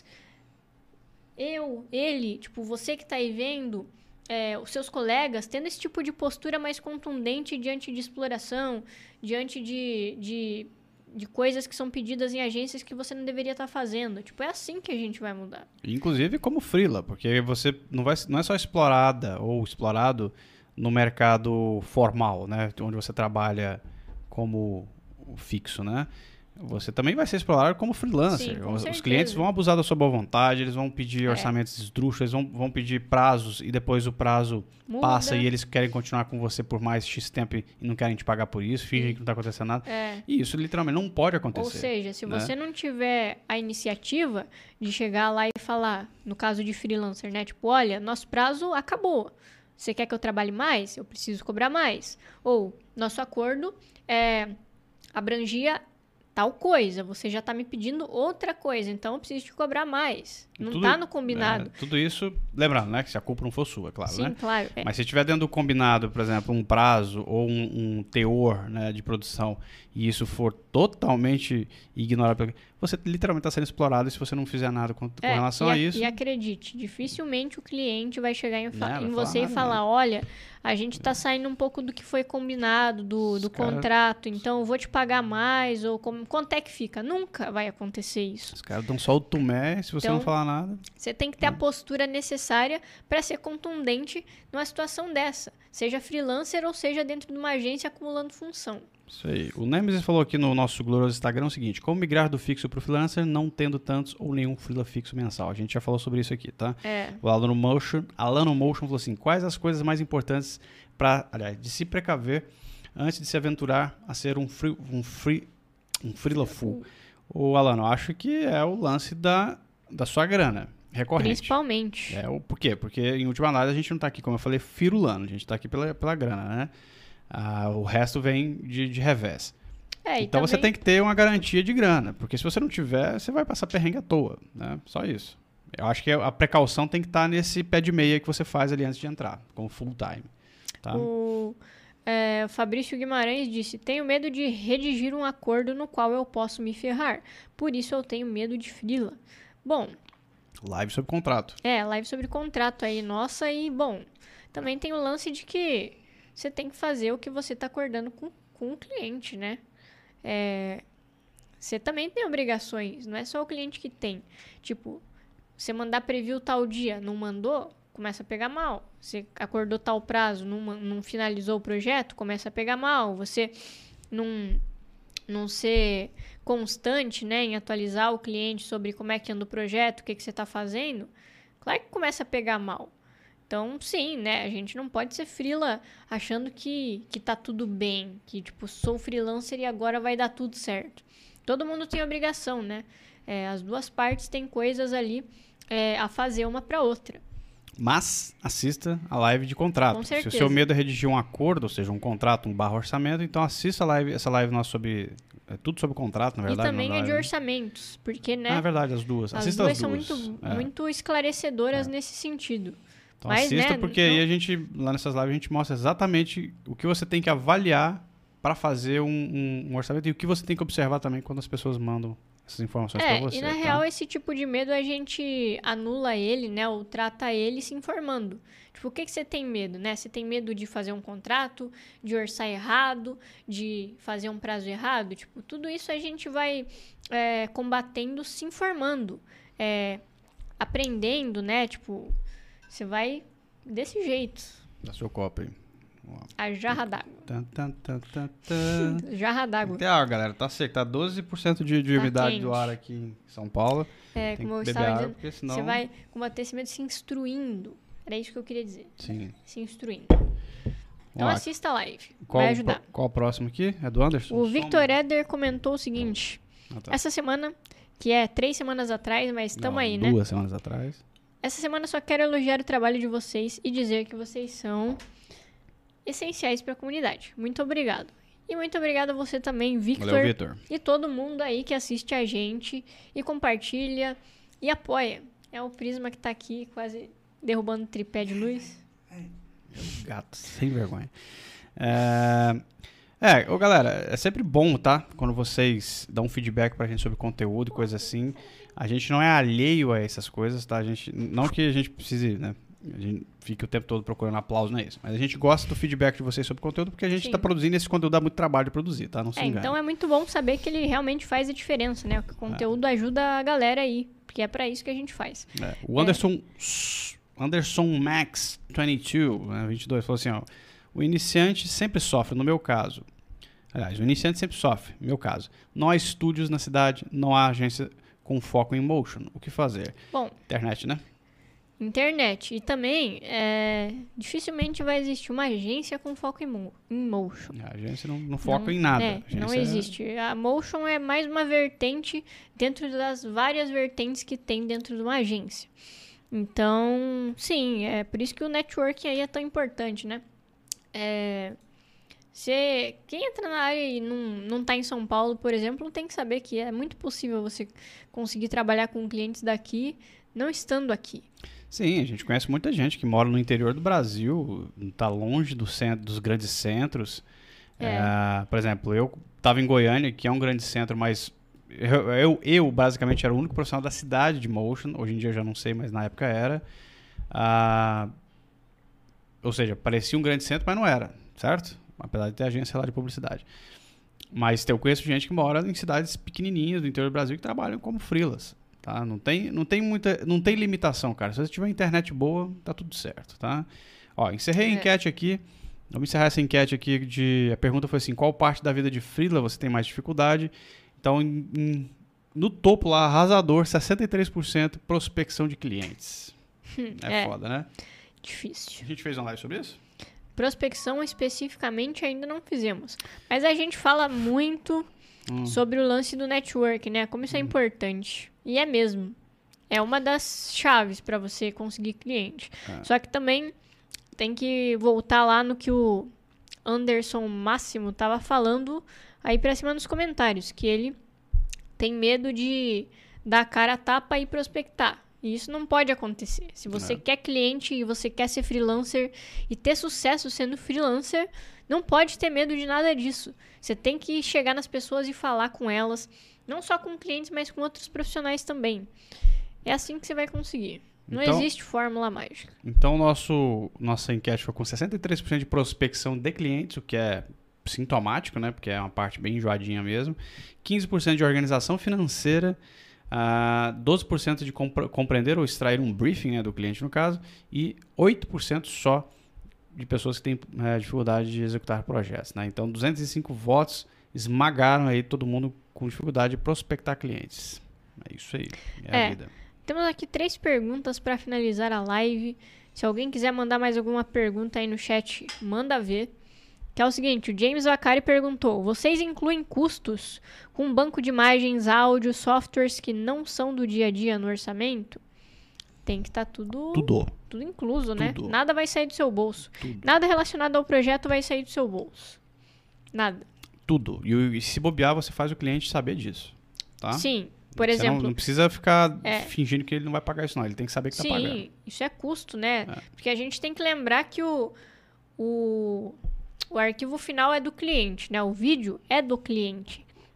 eu, ele, tipo, você que tá aí vendo, é, os seus colegas, tendo esse tipo de postura mais contundente diante de exploração, diante de, de, de coisas que são pedidas em agências que você não deveria estar fazendo. Tipo, é assim que a gente vai mudar. Inclusive como freela, porque você não, vai, não é só explorada ou explorado no mercado formal, né? Onde você trabalha como fixo, né? Você também vai ser explorado como freelancer. Sim, com Os, os certeza. clientes vão abusar da sua boa vontade, eles vão pedir É. orçamentos esdrúxulos, eles vão, vão pedir prazos e depois o prazo Muda. passa e eles querem continuar com você por mais X tempo e não querem te pagar por isso, fingem que não está acontecendo nada. É. E isso literalmente não pode acontecer. Ou seja, se né? você não tiver a iniciativa de chegar lá e falar, no caso de freelancer, né? Tipo, olha, nosso prazo acabou. Você quer que eu trabalhe mais? Eu preciso cobrar mais. Ou, nosso acordo é, abrangia tal coisa. Você já tá me pedindo outra coisa, então eu preciso te cobrar mais. Não Tudo- tá no combinado. é, tudo isso, lembrando, né? Que se a culpa não for sua, claro, Sim, né? claro. É. Mas se tiver dentro do combinado, por exemplo, um prazo ou um, um teor, né, de produção e isso for totalmente ignorado, pelo- você literalmente está sendo explorado se você não fizer nada com, com É, relação e, a a- isso. e acredite, dificilmente o cliente vai chegar em, fa- Não, vai em falar você e nada, falar, não. olha, a gente tá saindo um pouco do que foi combinado, do, do cara- contrato, então eu vou te pagar mais, ou como, quanto é que fica? Nunca vai acontecer isso. Os caras dão só o tumé se você Então, não falar nada. Você tem que ter a postura necessária para ser contundente numa situação dessa, seja freelancer ou seja dentro de uma agência acumulando função. Isso aí. O Nemesis falou aqui no nosso glorioso Instagram o seguinte: como migrar do fixo para o freelancer não tendo tantos ou nenhum freela fixo mensal? A gente já falou sobre isso aqui, tá? É. O Alano Motion, Alano Motion falou assim: quais as coisas mais importantes para, aliás, de se precaver antes de se aventurar a ser um free, um free, um freela full? O Alano, eu acho que é o lance da, da sua grana recorrente. Principalmente. É, o, por quê? Porque, em última análise, a gente não está aqui, como eu falei, firulando. A gente está aqui pela, pela grana, né? Ah, o resto vem de, de revés. É, e Então você também- tem que ter uma garantia de grana, porque se você não tiver, você vai passar perrengue à toa, né? Só isso. Eu acho que a precaução tem que estar nesse pé de meia que você faz ali antes de entrar, como full time. Tá? O é, Fabrício Guimarães disse: tenho medo de redigir um acordo no qual eu posso me ferrar. Por isso eu tenho medo de freela. Bom, Live sobre contrato. é, live sobre contrato aí, nossa, e bom, também tem o lance de que você tem que fazer o que você está acordando com, com o cliente, né? É, você também tem obrigações, não é só o cliente que tem. Tipo, você mandar preview tal dia, não mandou, começa a pegar mal. Você acordou tal prazo, não, ma- não finalizou o projeto, começa a pegar mal. Você não, não ser constante, né, em atualizar o cliente sobre como é que anda o projeto, o que, que você está fazendo, claro que começa a pegar mal. Então, sim, né, a gente não pode ser freela achando que, que tá tudo bem, que, tipo, sou freelancer e agora vai dar tudo certo. Todo mundo tem obrigação, né? É, as duas partes têm coisas ali é, a fazer uma para outra. Mas assista a live de contrato. Com Se o certeza. seu medo é redigir um acordo, ou seja, um contrato, um barra orçamento, então assista a live, essa live nossa sobre... É tudo sobre contrato, na verdade. e também não é de live. orçamentos, porque, né, Ah, é verdade, as duas. as assista duas as são duas. muito, É. muito esclarecedoras nesse sentido. Então Mas, assista, né, porque não- aí a gente, lá nessas lives, a gente mostra exatamente o que você tem que avaliar para fazer um, um- um orçamento e o que você tem que observar também quando as pessoas mandam essas informações É, para você. e na tá? real esse tipo de medo a gente anula ele, né, ou trata ele se informando. Tipo, o que, que você tem medo, né? Você tem medo de fazer um contrato, de orçar errado, de fazer um prazo errado? Tipo, tudo isso a gente vai é, combatendo se informando, é, aprendendo, né? Tipo, você vai desse jeito. Dá seu copo aí. Vamos lá. A jarra d'água. Tan, tan, tan, tan, tan. Jarra d'água. Até água, galera. Tá seco. Tá doze por cento de, de Tá umidade do quente. ar aqui em São Paulo. É, Tem como eu que beber estava água, dizendo, porque senão... você vai combater esse medo se instruindo. Era isso que eu queria dizer. Sim. Se instruindo. Vamos Então lá. assista a live. Qual, Vai ajudar. pro- qual o próximo aqui? É do Anderson? O Soma. Victor Eder comentou o seguinte. Ah, tá. Essa semana, que é três semanas atrás, mas estamos Não, aí, né? Duas semanas atrás. Essa semana só quero elogiar o trabalho de vocês e dizer que vocês são essenciais para a comunidade. Muito obrigado. E muito obrigado a você também, Victor. Valeu, Vitor. E todo mundo aí que assiste a gente e compartilha e apoia. É o Prisma que tá aqui quase derrubando o tripé de luz. Gato, sem vergonha. É, é, ô galera, é sempre bom, tá? Quando vocês dão um feedback pra gente sobre conteúdo e coisa assim. A gente não é alheio a essas coisas, tá? A gente, não que a gente precise, né? A gente fique o tempo todo procurando aplauso, não é isso. Mas a gente gosta do feedback de vocês sobre conteúdo porque a gente Sim. tá produzindo esse conteúdo, dá muito trabalho de produzir, tá? Não se É, engane. então é muito bom saber que ele realmente faz a diferença, né? Que o conteúdo ajuda a galera aí, porque é pra isso que a gente faz. É, o Anderson, Anderson Max vinte e dois, né, vinte e dois, falou assim, ó, o iniciante sempre sofre, no meu caso. Aliás, o iniciante sempre sofre, no meu caso. Não há estúdios na cidade, não há agência com foco em motion. O que fazer? Bom, Internet, né? internet. E também, é, dificilmente vai existir uma agência com foco em, mo em motion. A agência não, não foca Não- em nada. é, A agência não é- existe. A motion é mais uma vertente dentro das várias vertentes que tem dentro de uma agência. Então, sim, é por isso que o networking aí é tão importante, né? É, você, quem entra na área e não, não tá em São Paulo, por exemplo, tem que saber que é muito possível você conseguir trabalhar com clientes daqui, não estando aqui. Sim, a gente conhece muita gente que mora no interior do Brasil, está longe do centro, dos grandes centros. É. É, por exemplo, eu estava em Goiânia, que é um grande centro, mas eu, eu, eu, basicamente era o único profissional da cidade de motion. Hoje em dia eu já não sei, mas na época era. Ah, ou seja, parecia um grande centro, mas não era, certo? Apesar de ter agência lá de publicidade. Mas eu conheço gente que mora em cidades pequenininhas do interior do Brasil que trabalham como freelas. Tá? Não tem, não tem muita, não tem limitação, cara. Se você tiver internet boa, tá tudo certo, tá? Ó, encerrei a É. enquete aqui. Vamos encerrar essa enquete aqui de... A pergunta foi assim, qual parte da vida de freela você tem mais dificuldade? Então, em- em- no topo lá, arrasador, sessenta e três por cento prospecção de clientes. É, É. foda, né? Difícil. A gente fez uma live sobre isso? Prospecção especificamente ainda não fizemos. Mas a gente fala muito Hum. sobre o lance do network, né? Como isso é importante. E é mesmo. É uma das chaves para você conseguir cliente. É. Só que também tem que voltar lá no que o Anderson Máximo tava falando aí pra cima nos comentários, que ele tem medo de dar a cara a tapa e prospectar. E isso não pode acontecer. Se você É. quer cliente e você quer ser freelancer e ter sucesso sendo freelancer, não pode ter medo de nada disso. Você tem que chegar nas pessoas e falar com elas, não só com clientes, mas com outros profissionais também. É assim que você vai conseguir. Não Então- existe fórmula mágica. Então, nosso, nossa enquete foi com sessenta e três por cento de prospecção de clientes, o que é sintomático, né? Porque é uma parte bem enjoadinha mesmo. quinze por cento de organização financeira, ah, doze por cento de compra- compreender ou extrair um briefing, né, do cliente, no caso, e oito por cento só de pessoas que têm eh, dificuldade de executar projetos, né? Então, duzentos e cinco votos esmagaram aí todo mundo com dificuldade de prospectar clientes. É isso aí, é, É. a vida. Temos aqui três perguntas para finalizar a live. Se alguém quiser mandar mais alguma pergunta aí no chat, manda ver. Que é o seguinte, o James Vacari perguntou: vocês incluem custos com banco de imagens, áudio, softwares que não são do dia a dia no orçamento? Tem que estar tudo, Tudo, tudo incluso, né? Tudo. Nada vai sair do seu bolso. tudo. Nada relacionado ao projeto vai sair do seu bolso. Nada. Tudo. E, o- e se bobear, você faz o cliente saber disso, tá? Sim, por Você exemplo... Não, não precisa ficar É. fingindo que ele não vai pagar isso, não. Ele tem que saber que tá pagando. Sim, isso é custo, né? É. Porque a gente tem que lembrar que o, o, o arquivo final é do cliente, né? O vídeo é do cliente.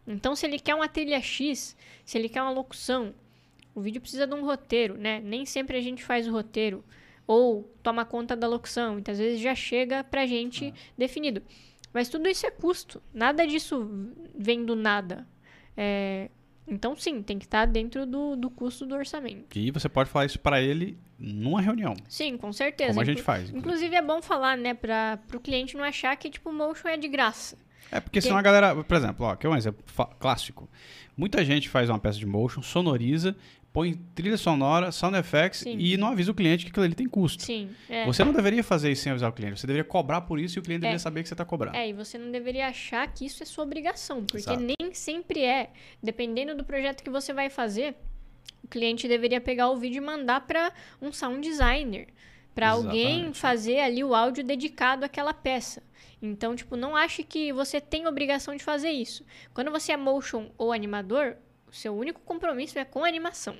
Então, se ele quer uma trilha X, se ele quer uma locução, o vídeo precisa de um roteiro, né? Nem sempre a gente faz o roteiro ou toma conta da locução. Muitas vezes já chega pra gente ah. definido. Mas tudo isso é custo. Nada disso vem do nada. É... Então, sim, tem que estar dentro do, do custo do orçamento. E você pode falar isso para ele numa reunião. Sim, com certeza. Como a gente faz. Inclusive, inclusive é bom falar, né? Para o cliente não achar que, tipo, o motion é de graça. É, porque senão a galera... Por exemplo, ó, aqui é um exemplo clássico. Muita gente faz uma peça de motion, sonoriza, põe trilha sonora, sound effects Sim. e não avisa o cliente que aquilo ali tem custo. Sim, é. Você não deveria fazer isso sem avisar o cliente. Você deveria cobrar por isso e o cliente é. deveria saber que você está cobrando. É, e você não deveria achar que isso é sua obrigação, porque Exato. nem sempre é. Dependendo do projeto que você vai fazer, o cliente deveria pegar o vídeo e mandar para um sound designer, para alguém fazer ali o áudio dedicado àquela peça. Então, tipo, não ache que você tem obrigação de fazer isso. Quando você é motion ou animador, o seu único compromisso é com a animação.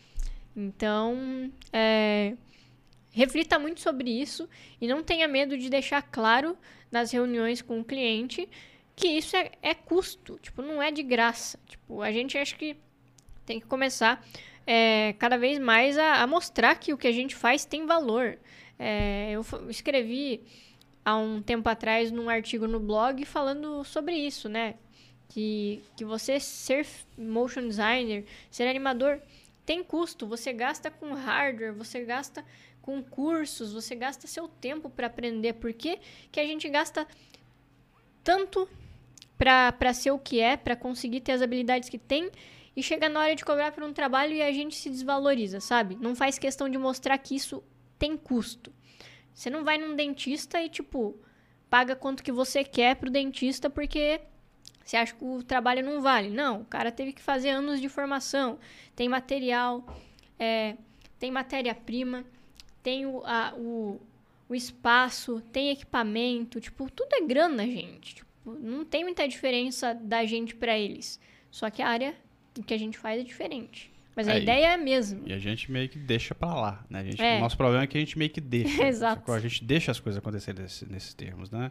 Então, é, reflita muito sobre isso e não tenha medo de deixar claro nas reuniões com o cliente que isso é, é custo, tipo, não é de graça. Tipo, a gente acha que tem que começar é, cada vez mais a, a mostrar que o que a gente faz tem valor. É, eu escrevi há um tempo atrás num artigo no blog falando sobre isso, né? Que, que você ser motion designer, ser animador, tem custo. Você gasta com hardware, você gasta com cursos, você gasta seu tempo para aprender. Por que que a gente gasta tanto para ser o que é, para conseguir ter as habilidades que tem e chega na hora de cobrar por um trabalho e a gente se desvaloriza, sabe? Não faz questão de mostrar que isso tem custo. Você não vai num dentista e, tipo, paga quanto que você quer pro dentista porque você acha que o trabalho não vale. Não, o cara teve que fazer anos de formação. Tem material, é, tem matéria-prima, tem o, a, o, o espaço, tem equipamento. Tipo, tudo é grana, gente. Tipo, não tem muita diferença da gente pra eles. Só que a área, o que a gente faz é diferente. Mas a é, ideia é a mesma. E a gente meio que deixa pra lá, né? A gente, é. O nosso problema é que a gente meio que deixa. Exato. A gente deixa as coisas acontecerem nesse, nesses termos, né?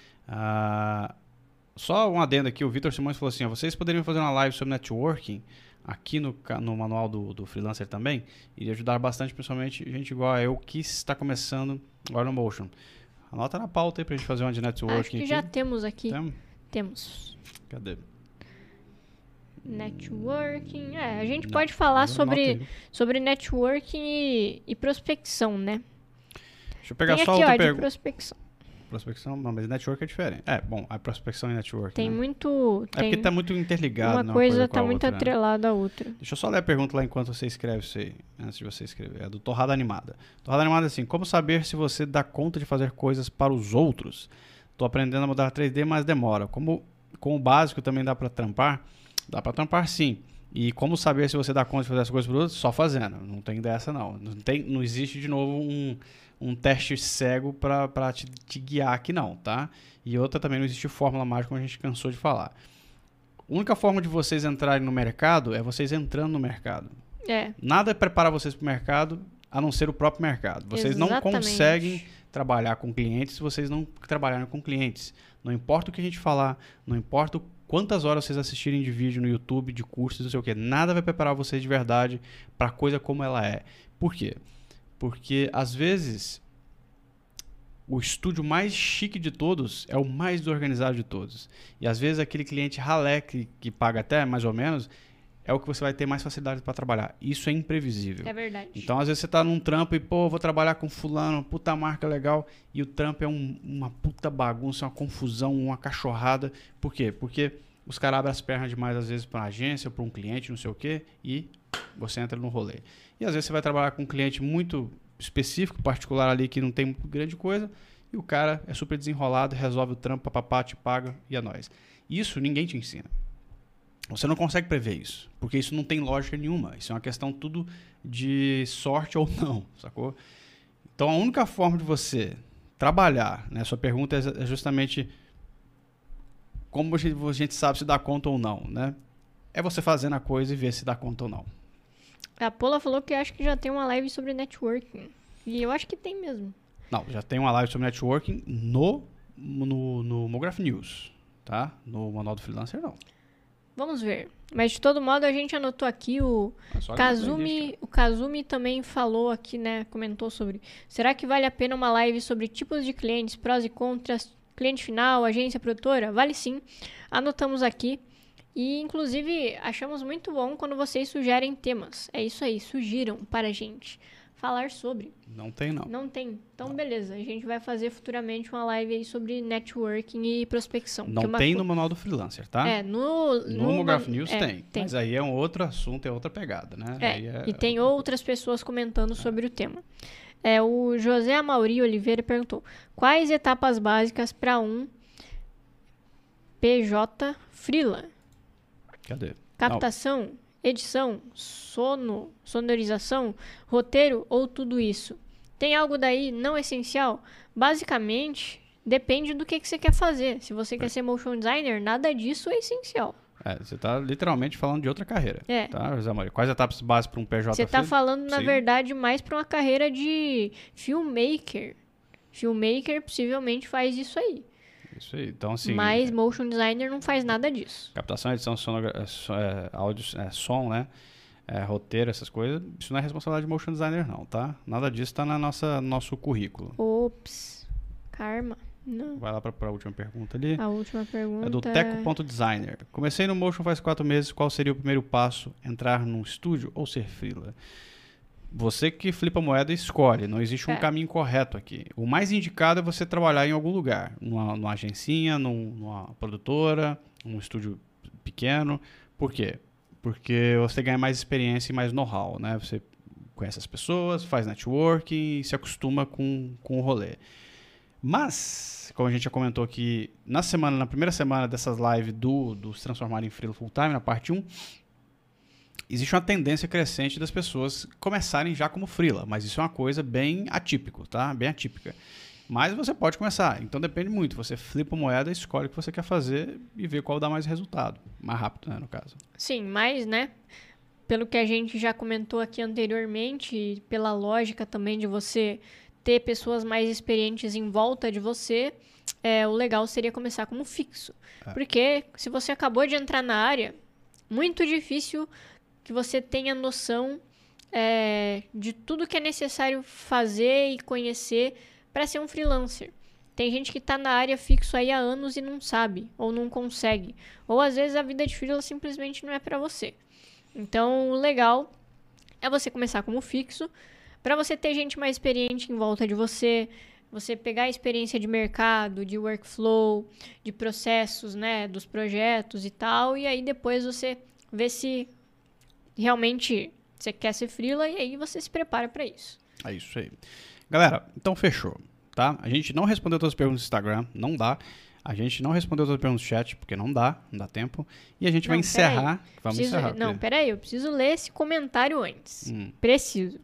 Ah, só um adendo aqui, o Vitor Simões falou assim, ó, vocês poderiam fazer uma live sobre networking aqui no, no manual do, do freelancer também? Iria ajudar bastante, principalmente gente igual a eu que está começando agora no Motion. Anota na pauta aí pra gente fazer uma de networking. Acho que aqui. já temos aqui. Tem? Temos. Cadê? Networking. É, a gente Não, pode falar sobre, sobre networking e, e prospecção, né? Deixa eu pegar Tem só aqui, outra ó, pergunta. de prospecção. Prospecção, não, mas network é diferente. É, bom, a prospecção e network. Tem né? muito. É tem porque tá muito interligado. Uma né, coisa, coisa com tá a muito outra, atrelada né? à outra. Deixa eu só ler a pergunta lá enquanto você escreve isso aí, antes de você escrever. É do Torrada Animada. Torrada Animada é assim, como saber se você dá conta de fazer coisas para os outros? Tô aprendendo a mudar três D, mas demora. Como com o básico também dá para trampar? Dá para trampar sim. E como saber se você dá conta de fazer as coisas para os outros? Só fazendo. Não tem dessa não. Não, tem, não existe de novo um, um teste cego para te, te guiar aqui não, tá? E outra também não existe fórmula mágica, como a gente cansou de falar. A única forma de vocês entrarem no mercado é vocês entrando no mercado. É. Nada é preparar vocês para o mercado, a não ser o próprio mercado. Vocês Exatamente. não conseguem trabalhar com clientes se vocês não trabalharem com clientes. Não importa o que a gente falar, não importa quantas horas vocês assistirem de vídeo no YouTube, de cursos, não sei o que, nada vai preparar vocês de verdade para a coisa como ela é. Por quê? Porque, às vezes, o estúdio mais chique de todos é o mais desorganizado de todos. E, às vezes, aquele cliente ralé que, que paga até, mais ou menos, é o que você vai ter mais facilidade para trabalhar. Isso é imprevisível. É verdade. Então, às vezes, você tá num trampo e, pô, vou trabalhar com fulano, puta marca legal, e o trampo é um, uma puta bagunça, uma confusão, uma cachorrada. Por quê? Porque os caras abrem as pernas demais, às vezes, para uma agência, para um cliente, não sei o quê, e você entra no rolê. E, às vezes, você vai trabalhar com um cliente muito específico, particular ali, que não tem muito grande coisa, e o cara é super desenrolado, resolve o trampo, papapá, te paga, e é nóis. Isso ninguém te ensina. Você não consegue prever isso, porque isso não tem lógica nenhuma. Isso é uma questão tudo de sorte ou não, sacou? Então, a única forma de você trabalhar, né? Sua pergunta é justamente como a gente, a gente sabe se dá conta ou não, né? É você fazendo a coisa e ver se dá conta ou não. A Paula falou que acho que já tem uma live sobre networking. E eu acho que tem mesmo. Não, já tem uma live sobre networking no, no, no Mograph News, tá? No Manual do Freelancer, não. Vamos ver. Mas de todo modo a gente anotou aqui o É só Kazumi, o Kazumi também falou aqui, né, comentou sobre, será que vale a pena uma live sobre tipos de clientes, prós e contras, cliente final, agência produtora? Vale sim. Anotamos aqui e inclusive achamos muito bom quando vocês sugerem temas. É isso aí, sugiram para a gente falar sobre. Não tem, não. Não tem. Então, Não. beleza. A gente vai fazer futuramente uma live aí sobre networking e prospecção. Não que é uma tem co- no Manual do Freelancer, tá? É, no... No Homograph News é, tem, tem. mas aí é um outro assunto, é outra pegada, né? É, Aí é- e tem outras pessoas comentando sobre o tema. É, o José Amauri Oliveira perguntou, quais etapas básicas para um P J Freela? Cadê? Captação, edição, sono, sonorização, roteiro ou tudo isso? Tem algo daí não essencial? Basicamente, depende do que, que você quer fazer. Se você quer ser motion designer, nada disso é essencial. É, você tá literalmente falando de outra carreira. É. Tá, José Maria? Quais etapas básicas para um P J Você tá Freela? falando, na Sim. verdade, mais para uma carreira de filmmaker. Filmmaker possivelmente faz isso aí. Isso aí. Então, assim. Mas é, motion designer não faz nada disso. captação, edição, sonogra... é, so- é, áudio, é, som, né? É, roteiro, essas coisas. Isso não é responsabilidade de motion designer, não, tá? Nada disso tá na nossa nosso currículo. Ops. Karma. Não. Vai lá para a última pergunta ali. A última pergunta. É do teco.designer. Comecei no Motion faz quatro meses. Qual seria o primeiro passo? Entrar num estúdio ou ser freela? Você que flipa a moeda escolhe. Não existe um É. caminho correto aqui. O mais indicado é você trabalhar em algum lugar. Numa, numa agencinha, num- numa produtora, num estúdio pequeno. Por quê? Porque você ganha mais experiência e mais know-how, né? Você conhece as pessoas, faz networking e se acostuma com, com o rolê. Mas, como a gente já comentou aqui, na semana, na primeira semana dessas lives do, do se transformar em freela full time, na parte um, existe uma tendência crescente das pessoas começarem já como freela, mas isso é uma coisa bem atípico, tá? Bem atípica. Mas você pode começar, então depende muito. Você flipa a moeda, escolhe o que você quer fazer e vê qual dá mais resultado. Mais rápido, né, no caso. Sim, mas, né? Pelo que a gente já comentou aqui anteriormente, e pela lógica também de você ter pessoas mais experientes em volta de você, é, o legal seria começar como fixo. É. Porque se você acabou de entrar na área, muito difícil que você tenha noção é, de tudo que é necessário fazer e conhecer para ser um freelancer. Tem gente que está na área fixo aí há anos e não sabe, ou não consegue. Ou às vezes a vida de freela simplesmente não é para você. Então, o legal é você começar como fixo, para você ter gente mais experiente em volta de você, você pegar a experiência de mercado, de workflow, de processos, né, dos projetos e tal, e aí depois você vê se realmente você quer ser freela e aí você se prepara para isso. É isso aí. Galera, então fechou, tá? A gente não respondeu todas as perguntas do Instagram, não dá. A gente não respondeu todas as perguntas do chat, porque não dá, não dá tempo. E a gente vai Não, encerrar. Vamos Preciso- encerrar. Não, porque- peraí, eu preciso ler esse comentário antes. Hum. Preciso.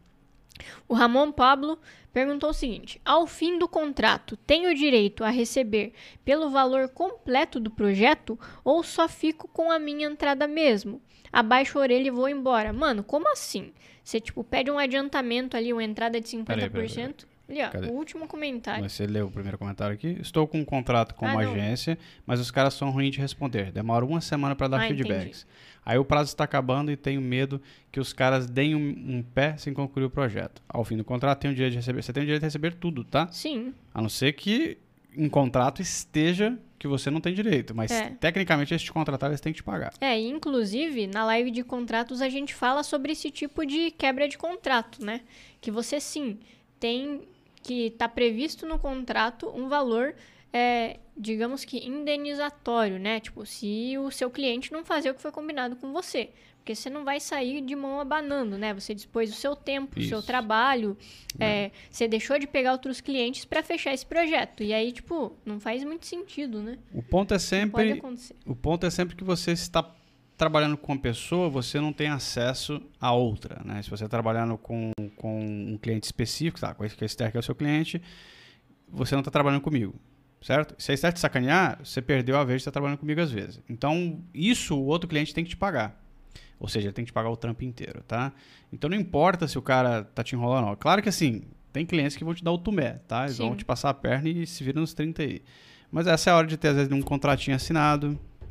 O Ramon Pablo perguntou o seguinte: ao fim do contrato, tenho direito a receber pelo valor completo do projeto ou só fico com a minha entrada mesmo? Abaixo a orelha e vou embora. Mano, como assim? Você, tipo, pede um adiantamento ali, uma entrada de cinquenta por cento. Ali, ó, Cadê? o último comentário. Você leu o primeiro comentário aqui. Estou com um contrato com Ah, uma não. agência, mas os caras são ruins de responder. Demora uma semana para dar Ah, feedbacks. Aí o prazo está acabando e tenho medo que os caras deem um, um pé sem concluir o projeto. Ao fim do contrato, tem o direito de receber. Você tem o direito de receber tudo, tá? Sim, A não ser que em contrato esteja que você não tem direito. Mas É. tecnicamente, eles te contrataram, eles têm que te pagar. é, e inclusive na live de contratos a gente fala sobre esse tipo de quebra de contrato, né? Que você sim tem que está previsto no contrato um valor, é, digamos que indenizatório, né? Tipo, se o seu cliente não fazer o que foi combinado com você. Porque você não vai sair de mão abanando, né? Você dispôs o seu tempo, o seu Isso. trabalho, é, você deixou de pegar outros clientes para fechar esse projeto. E aí, tipo, não faz muito sentido, né? O ponto é Pode sempre, acontecer. o ponto é sempre que você está trabalhando com uma pessoa, você não tem acesso a outra, né? Se você está trabalhando com, com um cliente específico, tá? Com esse que é o seu cliente, você não está trabalhando comigo, certo? Se a Esther te sacanear, você perdeu a vez de estar trabalhando comigo às vezes. Então, isso o outro cliente tem que te pagar. Ou seja, ele tem que te pagar o trampo inteiro, tá? Então, não importa se o cara tá te enrolando, não. Claro que assim, tem clientes que vão te dar o tumé, tá? Eles Sim. vão te passar a perna e se viram nos trinta aí. Mas essa é a hora de ter, às vezes, um contratinho assinado,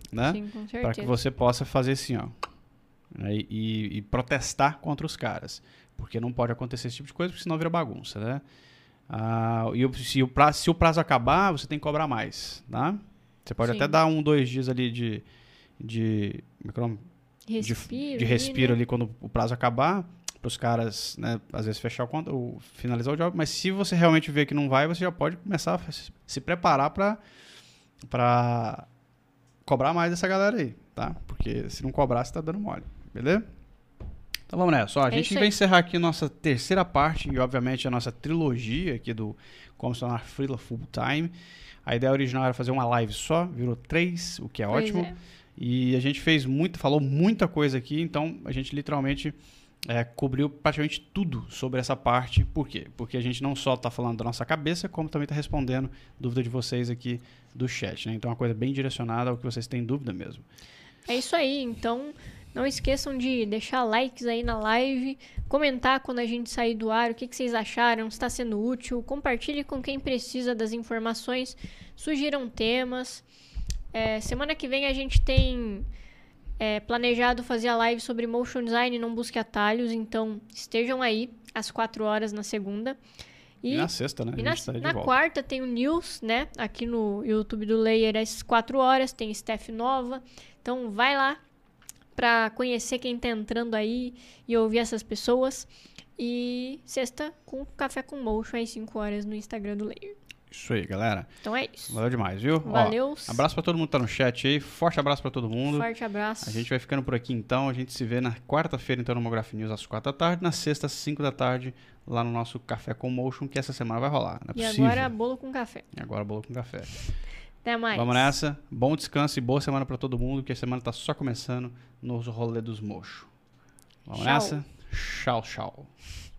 né? Sim, com certeza. Para que você possa fazer assim, ó, né? e, e, e protestar contra os caras. Porque não pode acontecer esse tipo de coisa, porque senão vira bagunça, né? Ah, e o, se, o prazo, se o prazo acabar, você tem que cobrar mais, tá? Você pode Sim. até dar um, dois dias ali de... de Respiro, de, de respiro ali, né? ali quando o prazo acabar, para os caras, né, às vezes fechar o conta, ou finalizar o job, mas se você realmente vê que não vai, você já pode começar a se preparar para para cobrar mais dessa galera aí, tá? Porque se não cobrar, você tá dando mole, beleza? Então vamos nessa. Ó, a É gente isso vai aí. encerrar aqui nossa terceira parte e, obviamente, a nossa trilogia aqui do Como Se Tornar Freela Full Time. A ideia original era fazer uma live só, virou três, o que é Pois ótimo. é. E a gente fez muito, falou muita coisa aqui, então a gente literalmente é, cobriu praticamente tudo sobre essa parte. Por quê? Porque a gente não só está falando da nossa cabeça, como também está respondendo dúvida de vocês aqui do chat, né? Então é uma coisa bem direcionada ao que vocês têm dúvida mesmo. É isso aí, então não esqueçam de deixar likes aí na live, comentar quando a gente sair do ar, o que, que vocês acharam, se está sendo útil, compartilhe com quem precisa das informações, sugiram temas. É, semana que vem a gente tem é, planejado fazer a live sobre motion design, não busque atalhos, então estejam aí às quatro horas na segunda. E, e na sexta, né? E na, na quarta tem o News, né? Aqui no YouTube do Layer às quatro horas, tem staff nova. Então vai lá para conhecer quem tá entrando aí e ouvir essas pessoas. E sexta com Café com Motion às cinco horas no Instagram do Layer. Isso aí, galera. Então é isso. Valeu demais, viu? Valeu. Ó, abraço pra todo mundo que tá no chat aí. Forte abraço pra todo mundo. Forte abraço. A gente vai ficando por aqui então. A gente se vê na quarta-feira, então, no Homograph News às quatro da tarde. Na sexta, às cinco da tarde, lá no nosso Café com Motion, que essa semana vai rolar. Não é e possível. agora bolo com café. E agora bolo com café. Até mais. Vamos nessa. Bom descanso e boa semana pra todo mundo, que a semana tá só começando no rolê dos mochos. Vamos Tchau. nessa. Tchau, tchau.